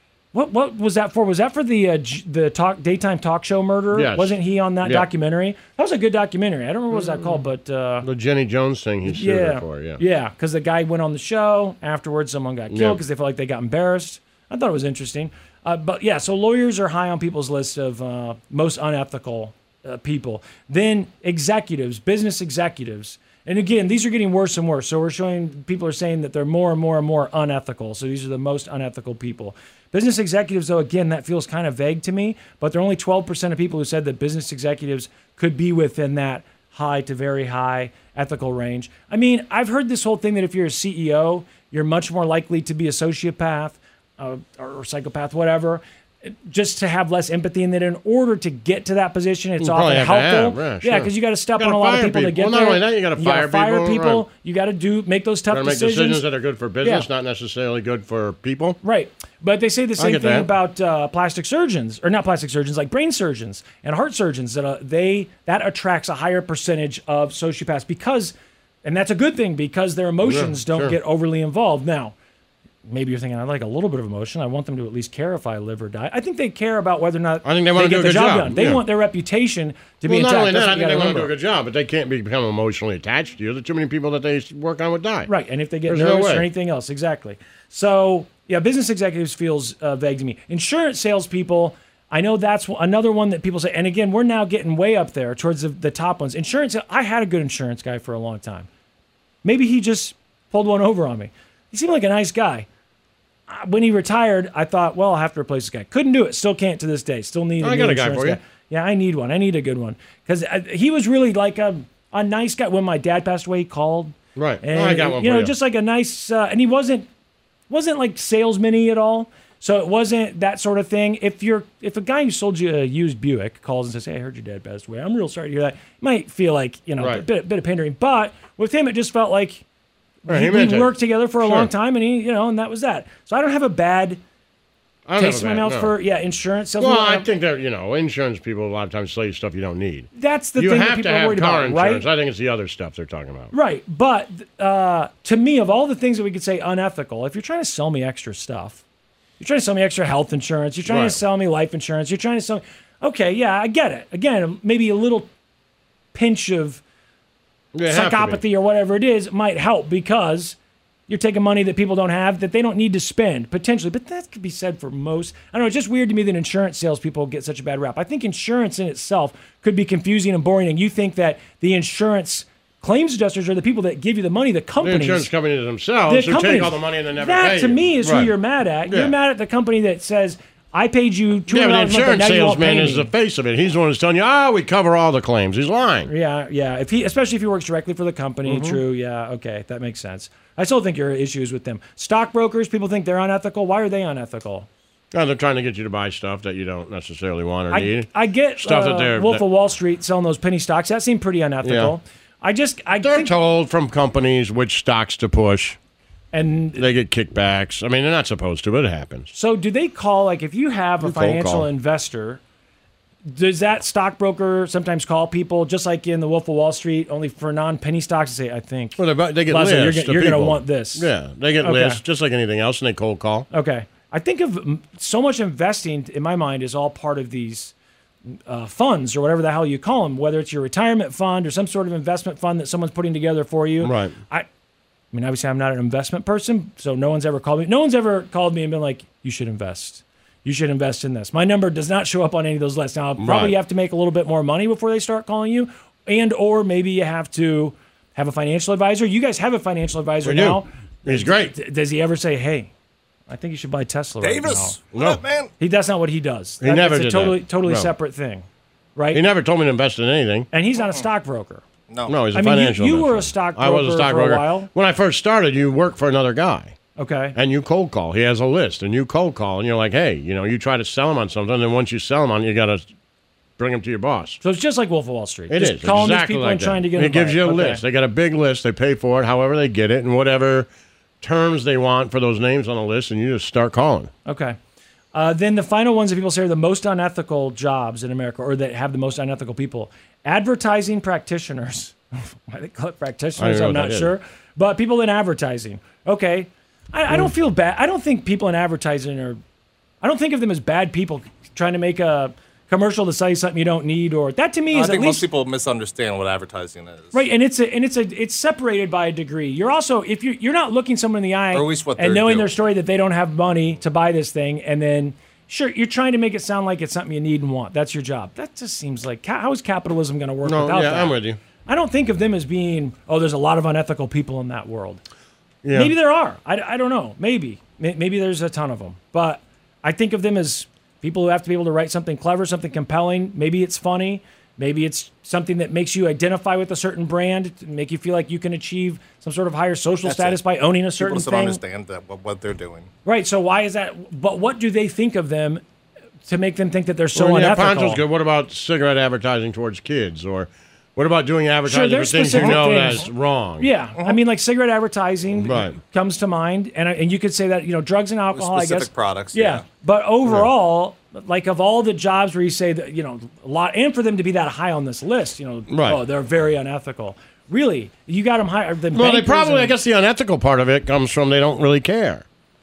What was that for? Was that for the daytime talk show murder? Yes. Wasn't he on that documentary? That was a good documentary. I don't remember what was that called, but... the Jenny Jones thing he sued her for, yeah. Yeah, because the guy went on the show. Afterwards, someone got killed because they felt like they got embarrassed. I thought it was interesting. But yeah, so lawyers are high on people's list of most unethical people. Then executives, business executives. And again, these are getting worse and worse. So people are saying that they're more and more and more unethical. So these are the most unethical people. Business executives, though, again, that feels kind of vague to me, but there are only 12% of people who said that business executives could be within that high to very high ethical range. I mean, I've heard this whole thing that if you're a CEO, you're much more likely to be a sociopath or psychopath, whatever, just to have less empathy, and that in order to get to that position, it's often helpful. Yeah, because you got to step on a lot of people to get there. Well, not only that, you got to fire people. Right. You got to make those tough decisions. Make decisions that are good for business, not necessarily good for people. Right. But they say the same thing about plastic surgeons, or not plastic surgeons, like brain surgeons and heart surgeons. That attracts a higher percentage of sociopaths because, and that's a good thing because their emotions don't get overly involved. Now, maybe you're thinking, I like a little bit of emotion. I want them to at least care if I live or die. I think they care about whether or not they get the job done. They want their reputation to be intact. Not only that, I think they want to do a good job, but they can't become emotionally attached to you. There's too many people that they work on would die. Right, and if they get nervous or anything else, exactly. So, yeah, business executives feels vague to me. Insurance salespeople, I know that's another one that people say, and again, we're now getting way up there towards the top ones. Insurance, I had a good insurance guy for a long time. Maybe he just pulled one over on me. He seemed like a nice guy. When he retired, I thought, well, I'll have to replace this guy. Couldn't do it. Still can't to this day. Still need a new insurance guy. Yeah, I need one. I need a good one. Because he was really like a nice guy. When my dad passed away, he called. Right. And, I got one for you. Just like a nice, and he wasn't like salesman-y at all. So it wasn't that sort of thing. If a guy who sold you a used Buick calls and says, hey, I heard your dad passed away, I'm real sorry to hear that. You might feel like, a bit of pandering. But with him, it just felt like, we worked together for a long time, and and that was that. So I don't have a bad taste in my mouth for insurance. Well, I think that insurance people a lot of times sell you stuff you don't need. That's the thing that people are worried about, right? You have to have car insurance. I think it's the other stuff they're talking about. Right, but to me, of all the things that we could say unethical, if you're trying to sell me extra stuff, you're trying to sell me extra health insurance, you're trying to sell me life insurance, you're trying to sell me, Okay, yeah, I get it. Again, maybe a little pinch of psychopathy or whatever it is might help because you're taking money that people don't have that they don't need to spend, potentially. But that could be said for most. I don't know, it's just weird to me that insurance salespeople get such a bad rap. I think insurance in itself could be confusing and boring, and you think that the insurance claims adjusters are the people that give you the money, the companies. The insurance companies themselves who take all the money and then never pay you. That, to me, is who you're mad at. Yeah. You're mad at the company that says, I paid you $200 Yeah, but the insurance now salesman is the face of it. He's the one who's telling you, we cover all the claims. He's lying. Yeah. Especially if he works directly for the company. Mhm. True. Yeah. Okay. That makes sense. I still think there are issues with them. Stockbrokers, people think they're unethical. Why are they unethical? They're trying to get you to buy stuff that you don't necessarily want or need. I get stuff that they're Wolf of Wall Street selling those penny stocks. That seemed pretty unethical. Yeah. They're told from companies which stocks to push. And they get kickbacks. I mean, they're not supposed to, but it happens. So do they call, like, if you have a financial investor, does that stockbroker sometimes call people, just like in the Wolf of Wall Street, only for non-penny stocks, and say, I think, well, they get Lazo, lists. You're going to want this. Yeah, they get lists, just like anything else, and they cold call. Okay. I think of so much investing, in my mind, is all part of these funds or whatever the hell you call them, whether it's your retirement fund or some sort of investment fund that someone's putting together for you. Right. I mean, obviously, I'm not an investment person, so no one's ever called me. No one's ever called me and been like, you should invest. You should invest in this. My number does not show up on any of those lists. Now, probably you have to make a little bit more money before they start calling you, or maybe you have to have a financial advisor. You guys have a financial advisor now. He's great. Does he ever say, hey, I think you should buy Tesla Davis, right now? what up, man? That's not what he does. He never did It's a that. totally No. separate thing, right? He never told me to invest in anything. And he's not a stockbroker. No, he's a I mean, financial you were a investor. stockbroker I was a stockbroker for a while. When I first started, you work for another guy. Okay. And you cold call. He has a list, and you cold call, and you're like, hey, you try to sell him on something, and once you sell him on, you got to bring him to your boss. So it's just like Wolf of Wall Street. It just is calling exactly these people like and trying to get It them gives to you a buy it. list. They got a big list. They pay for it, however they get it, and whatever terms they want for those names on the list, and you just start calling. Okay. Then the final ones that people say are the most unethical jobs in America, or that have the most unethical people. Advertising practitioners. Why they call it practitioners, I'm not sure. But people in advertising. Okay. I don't feel bad. I don't think people in advertising I don't think of them as bad people trying to make a commercial to sell you something you don't need, or that to me is I think at least most people misunderstand what advertising is. right. And it's separated by a degree. You're also, if you're not looking someone in the eye Or at least what and they're knowing doing. their story that they don't have money to buy this thing, and then sure, you're trying to make it sound like it's something you need and want. That's your job. That just seems like, how is capitalism going to work without that? I'm with you. I don't think of them as being, there's a lot of unethical people in that world. Yeah. Maybe there are. I don't know. Maybe there's a ton of them. But I think of them as people who have to be able to write something clever, something compelling. Maybe it's funny. Maybe it's something that makes you identify with a certain brand, to make you feel like you can achieve some sort of higher social status by owning a certain People thing. just don't understand what they're doing. Right. So why is that? But what do they think of them to make them think that they're so Well, yeah, unethical? Poncho's good. What about cigarette advertising towards kids? Or what about doing advertising there's for things you specific know things. that's wrong? Yeah, I mean, like cigarette advertising Right. comes to mind, and you could say that drugs and alcohol, Specific I guess, products, Yeah, yeah. but overall, like of all the jobs where you say that a lot, and for them to be that high on this list, Right. they're very unethical. Really, you got them higher than Well, they bankers probably, and- I guess the unethical part of it comes from they don't really care.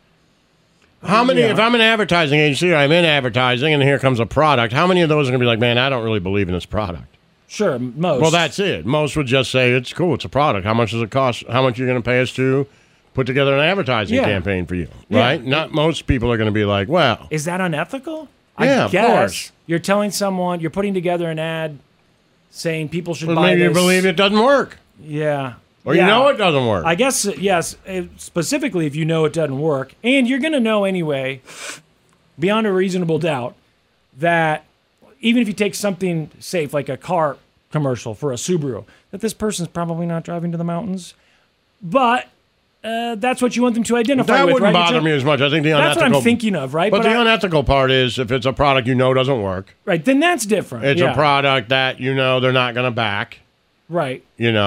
How many, if I'm an advertising agency, or I'm in advertising, and here comes a product, how many of those are going to be like, man, I don't really believe in this product? Sure, most. Well, that's it. Most would just say, it's cool, it's a product. How much does it cost? How much are you going to pay us to put together an advertising Yeah. campaign for you? Yeah. Right? Not most people are going to be like, well, Is that unethical? Yeah, I of guess course. you're telling someone, you're putting together an ad saying people should well, buy maybe this. you believe it doesn't work. Yeah. Or Yeah. you know it doesn't work. I guess, yes, specifically if you know it doesn't work. And you're going to know anyway, beyond a reasonable doubt, that even if you take something safe, like a car commercial for a Subaru, that this person's probably not driving to the mountains. But that's what you want them to identify That with, wouldn't right? bother me as much. I think the That's unethical. what I'm thinking of, right? But the I- unethical part is if it's a product you know doesn't work. Right, then that's different. It's yeah. a product that you know they're not going to back. Right.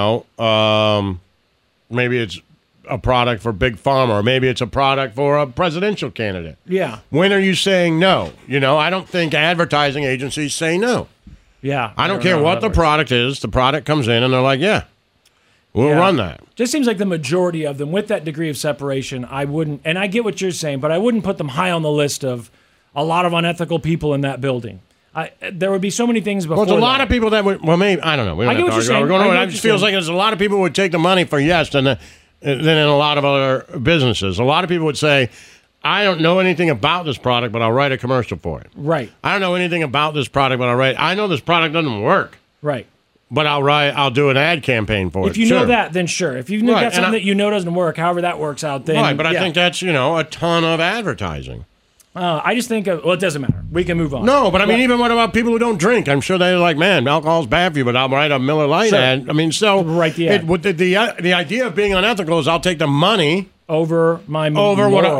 Maybe it's a product for Big Pharma, or maybe it's a product for a presidential candidate. Yeah. When are you saying no? I don't think advertising agencies say no. Yeah. I don't care what the product is. The product comes in and they're like, yeah, we'll Yeah. run that. Just seems like the majority of them, with that degree of separation, I wouldn't, and I get what you're saying, but I wouldn't put them high on the list of a lot of unethical people in that building. There would be so many things before. Well, there's a lot of people that would. Well, maybe I don't know. We don't I get have what to you're argue. saying. It just feels like there's a lot of people would take the money for yes, than in a lot of other businesses. A lot of people would say, I don't know anything about this product, but I'll write a commercial for it. Right. I don't know anything about this product, but I know this product doesn't work. Right. But I'll do an ad campaign for it. If you know that, then sure. If you've got something that you know doesn't work, however that works out, then right. But I think that's a ton of advertising. I just think, it doesn't matter. We can move on. No, but I mean, even what about people who don't drink? I'm sure they're like, man, alcohol's bad for you, but I'll write a Miller Lite ad. I mean, so the idea of being unethical is I'll take the money over my moral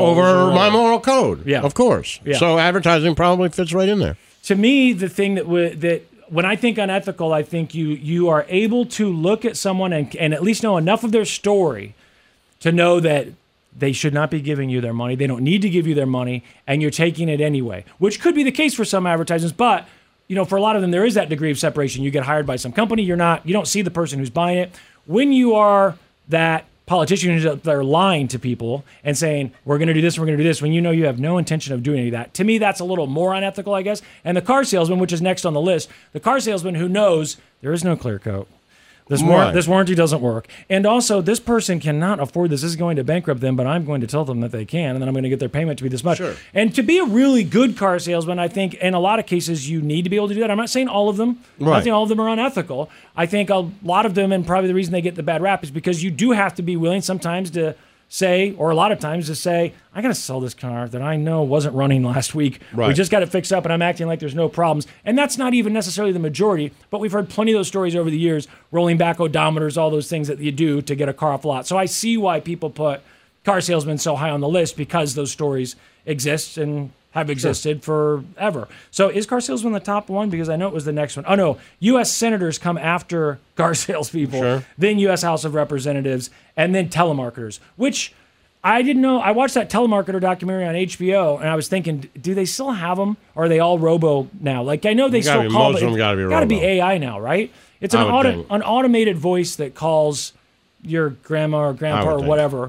code. Yeah, of course. Yeah. So advertising probably fits right in there. To me, the thing that when I think unethical, I think you are able to look at someone and at least know enough of their story to know that they should not be giving you their money. They don't need to give you their money, and you're taking it anyway, which could be the case for some advertisements. But for a lot of them, there is that degree of separation. You get hired by some company. You don't see the person who's buying it. When you are that politician who's up there lying to people and saying, we're going to do this, we're going to do this, when you have no intention of doing any of that. To me, that's a little more unethical, I guess. And the car salesman, which is next on the list, the car salesman who knows there is no clear coat. This warranty doesn't work. And also, this person cannot afford this. This is going to bankrupt them, but I'm going to tell them that they can, and then I'm going to get their payment to be this much. Sure. And to be a really good car salesman, I think in a lot of cases you need to be able to do that. I'm not saying all of them. Right. I'm not saying all of them are unethical. I think a lot of them, and probably the reason they get the bad rap, is because you do have to be willing sometimes to say, or a lot of times to say, I got to sell this car that I know wasn't running last week. Right. We just got it fixed up and I'm acting like there's no problems. And that's not even necessarily the majority, but we've heard plenty of those stories over the years, rolling back odometers, all those things that you do to get a car off the lot. So I see why people put car salesmen so high on the list, because those stories exist and have existed forever. So is car salesman the top one? Because I know it was the next one. Oh, no. U.S. senators come after car salespeople, then U.S. House of Representatives, and then telemarketers, which I didn't know. I watched that telemarketer documentary on HBO, and I was thinking, do they still have them, or are they all robo now? Like, I know they still call most of them got to be robo. Got to be AI now, right? It's an automated voice that calls your grandma or grandpa or whatever.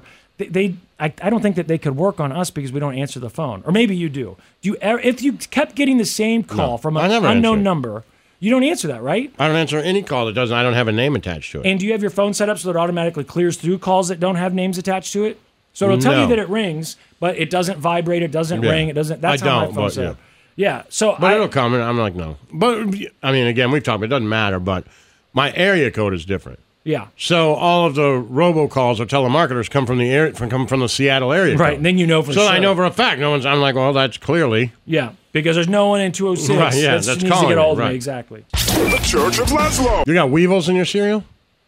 I don't think that they could work on us because we don't answer the phone. Or maybe you do. If you kept getting the same call from an unknown number, you don't answer that, right? I don't answer any call that doesn't. I don't have a name attached to it. And do you have your phone set up so that it automatically clears through calls that don't have names attached to it? So it'll tell you that it rings, but it doesn't vibrate, it doesn't ring, it doesn't. That's how my phone's set up. Yeah. But it'll come, and I'm like, no. But I mean, again, we've talked. It doesn't matter. But my area code is different. Yeah. So all of the robocalls or telemarketers come from the area, from the Seattle area code. Right, and then you know for sure. So I know for a fact. I'm like, well, that's clearly. Yeah, because there's no one in 206 right, yeah, that needs to get all of me. Exactly. The Church of Laszlo. You got Weevils in your cereal?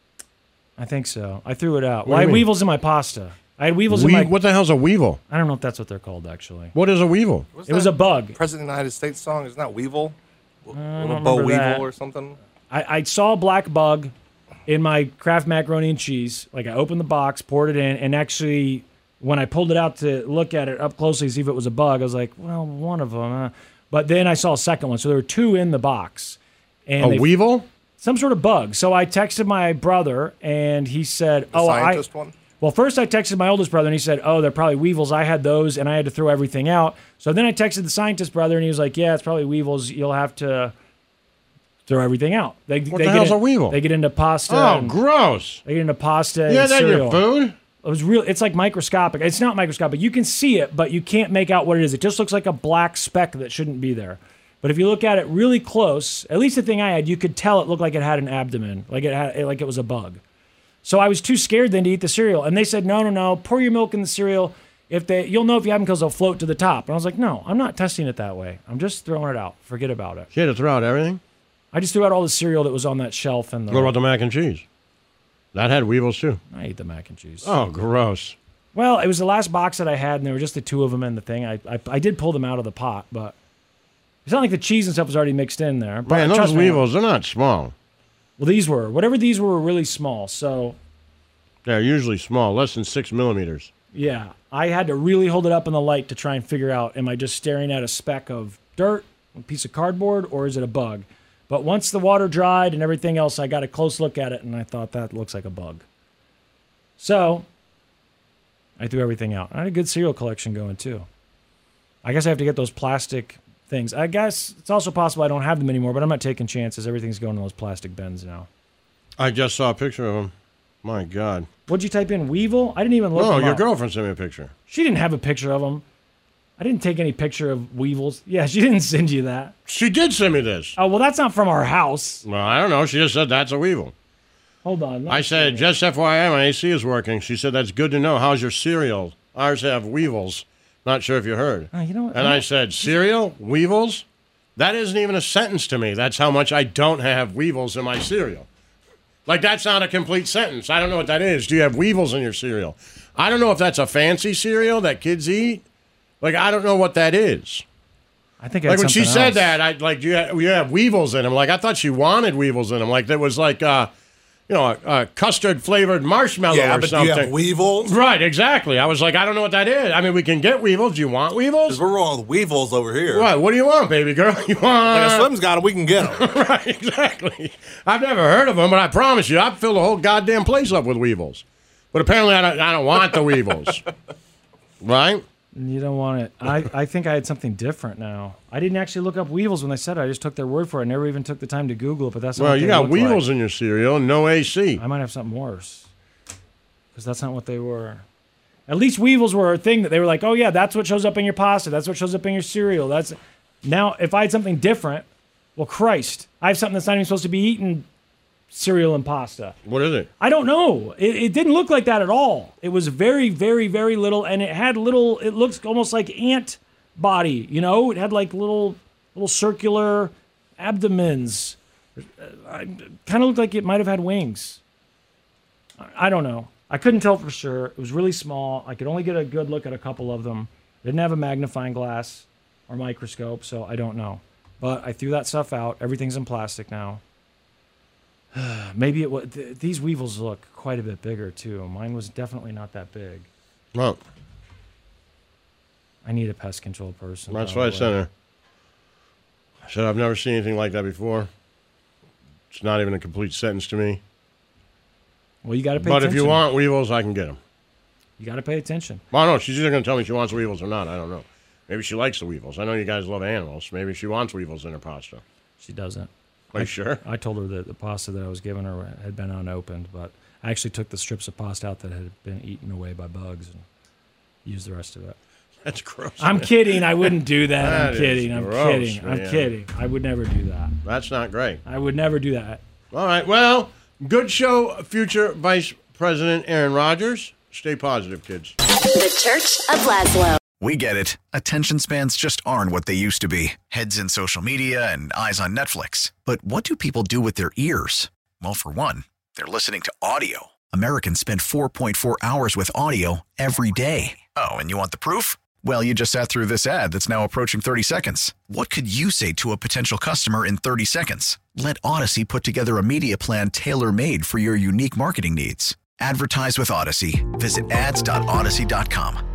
I think so. I threw it out. Well, I had Weevils in my pasta. I had Weevils in my... What the hell's a Weevil? I don't know if that's what they're called, actually. What is a Weevil? It was a bug. President of the United States song, isn't that Weevil? Little Bo Weevil or something? I saw a black bug in my Kraft macaroni and cheese. Like, I opened the box, poured it in, and actually, when I pulled it out to look at it up closely to see if it was a bug, I was like, well, one of them. But then I saw a second one. So there were two in the box. And a weevil? Some sort of bug. So I texted my brother, and he said, the scientist one? Well, first I texted my oldest brother, and he said, they're probably weevils. I had those, and I had to throw everything out. So then I texted the scientist brother, and he was like, yeah, it's probably weevils. You'll have to throw everything out. What the hell's a weevil? They get into pasta. Oh, gross. They get into pasta and cereal. Yeah, that's your food? It was real. It's like microscopic. It's not microscopic. You can see it, but you can't make out what it is. It just looks like a black speck that shouldn't be there. But if you look at it really close, at least the thing I had, you could tell it looked like it had an abdomen, like it was a bug. So I was too scared then to eat the cereal, and they said, no, pour your milk in the cereal. You'll know if you have them because they'll float to the top. And I was like, no, I'm not testing it that way. I'm just throwing it out. Forget about it. You had to throw out everything? I just threw out all the cereal that was on that shelf. And what about the mac and cheese? That had weevils too. I ate the mac and cheese. Oh, gross. Well, it was the last box that I had, and there were just the two of them in the thing. I did pull them out of the pot, but it's not like the cheese and stuff was already mixed in there. But man, those weevils, they're not small. Well, these were. Whatever these were really small, so. They're usually small, less than 6 millimeters. Yeah. I had to really hold it up in the light to try and figure out, am I just staring at a speck of dirt, a piece of cardboard, or is it a bug? But once the water dried and everything else, I got a close look at it, and I thought that looks like a bug. So I threw everything out. I had a good cereal collection going, too. I guess I have to get those plastic things. I guess it's also possible I don't have them anymore, but I'm not taking chances. Everything's going in those plastic bins now. I just saw a picture of him. My God. What'd you type in? Weevil? I didn't even look. No, him your up. girlfriend sent me a picture. She didn't have a picture of him. I didn't take any picture of weevils. Yeah, she didn't send you that. She did send me this. Oh, well, that's not from our house. Well, I don't know. She just said that's a weevil. Hold on. I said, just FYI, my AC is working. She said, that's good to know. How's your cereal? Ours have weevils. Not sure if you heard. You know what? And I said, cereal? Weevils? That isn't even a sentence to me. That's how much I don't have weevils in my cereal. Like, that's not a complete sentence. I don't know what that is. Do you have weevils in your cereal? I don't know if that's a fancy cereal that kids eat. Like, I don't know what that is. I think like when she said that, I like you have weevils in them. Like I thought she wanted weevils in them. Like there was like a custard flavored marshmallow or something. Do you have weevils? Right, exactly. I was like, I don't know what that is. I mean, we can get weevils. Do you want weevils? Because we're rolling with weevils over here. Right. What do you want, baby girl? You want? Like a Slim's got them, we can get them. Right, exactly. I've never heard of them, but I promise you, I'd fill the whole goddamn place up with weevils. But apparently, I don't want the weevils. Right? You don't want it. I think I had something different now. I didn't actually look up weevils when they said it. I just took their word for it. I never even took the time to Google it, but that's not well, what you they got look weevils like. in your cereal and no AC. I might have something worse because that's not what they were. At least weevils were a thing that they were like, oh, yeah, that's what shows up in your pasta. That's what shows up in your cereal. That's now, if I had something different, well, Christ, I have something that's not even supposed to be eaten. Cereal and pasta. What is it? I don't know. It didn't look like that at all. It was very, very, very little, and it had little. It looks almost like ant body. You know, it had like little circular abdomens. Kind of looked like it might have had wings. I don't know. I couldn't tell for sure. It was really small. I could only get a good look at a couple of them. Didn't have a magnifying glass or microscope, so I don't know. But I threw that stuff out. Everything's in plastic now. Maybe it was. These weevils look quite a bit bigger too. Mine was definitely not that big. Well, I need a pest control person. That's why I sent her. I said I've never seen anything like that before. It's not even a complete sentence to me. Well, you got to pay attention. attention. But if you want weevils, I can get them. You got to pay attention. Well, no, she's either going to tell me she wants weevils or not. I don't know. Maybe she likes the weevils. I know you guys love animals. Maybe she wants weevils in her pasta. She doesn't. Are you sure? I told her that the pasta that I was giving her had been unopened, but I actually took the strips of pasta out that had been eaten away by bugs and used the rest of it. That's gross. I'm kidding. I wouldn't do that. That I'm kidding. is I'm gross, kidding. man. I'm kidding. I would never do that. That's not great. I would never do that. All right. Well, good show, future Vice President Aaron Rodgers. Stay positive, kids. The Church of Laszlo. We get it. Attention spans just aren't what they used to be. Heads in social media and eyes on Netflix. But what do people do with their ears? Well, for one, they're listening to audio. Americans spend 4.4 hours with audio every day. Oh, and you want the proof? Well, you just sat through this ad that's now approaching 30 seconds. What could you say to a potential customer in 30 seconds? Let Odyssey put together a media plan tailor-made for your unique marketing needs. Advertise with Odyssey. Visit ads.odyssey.com.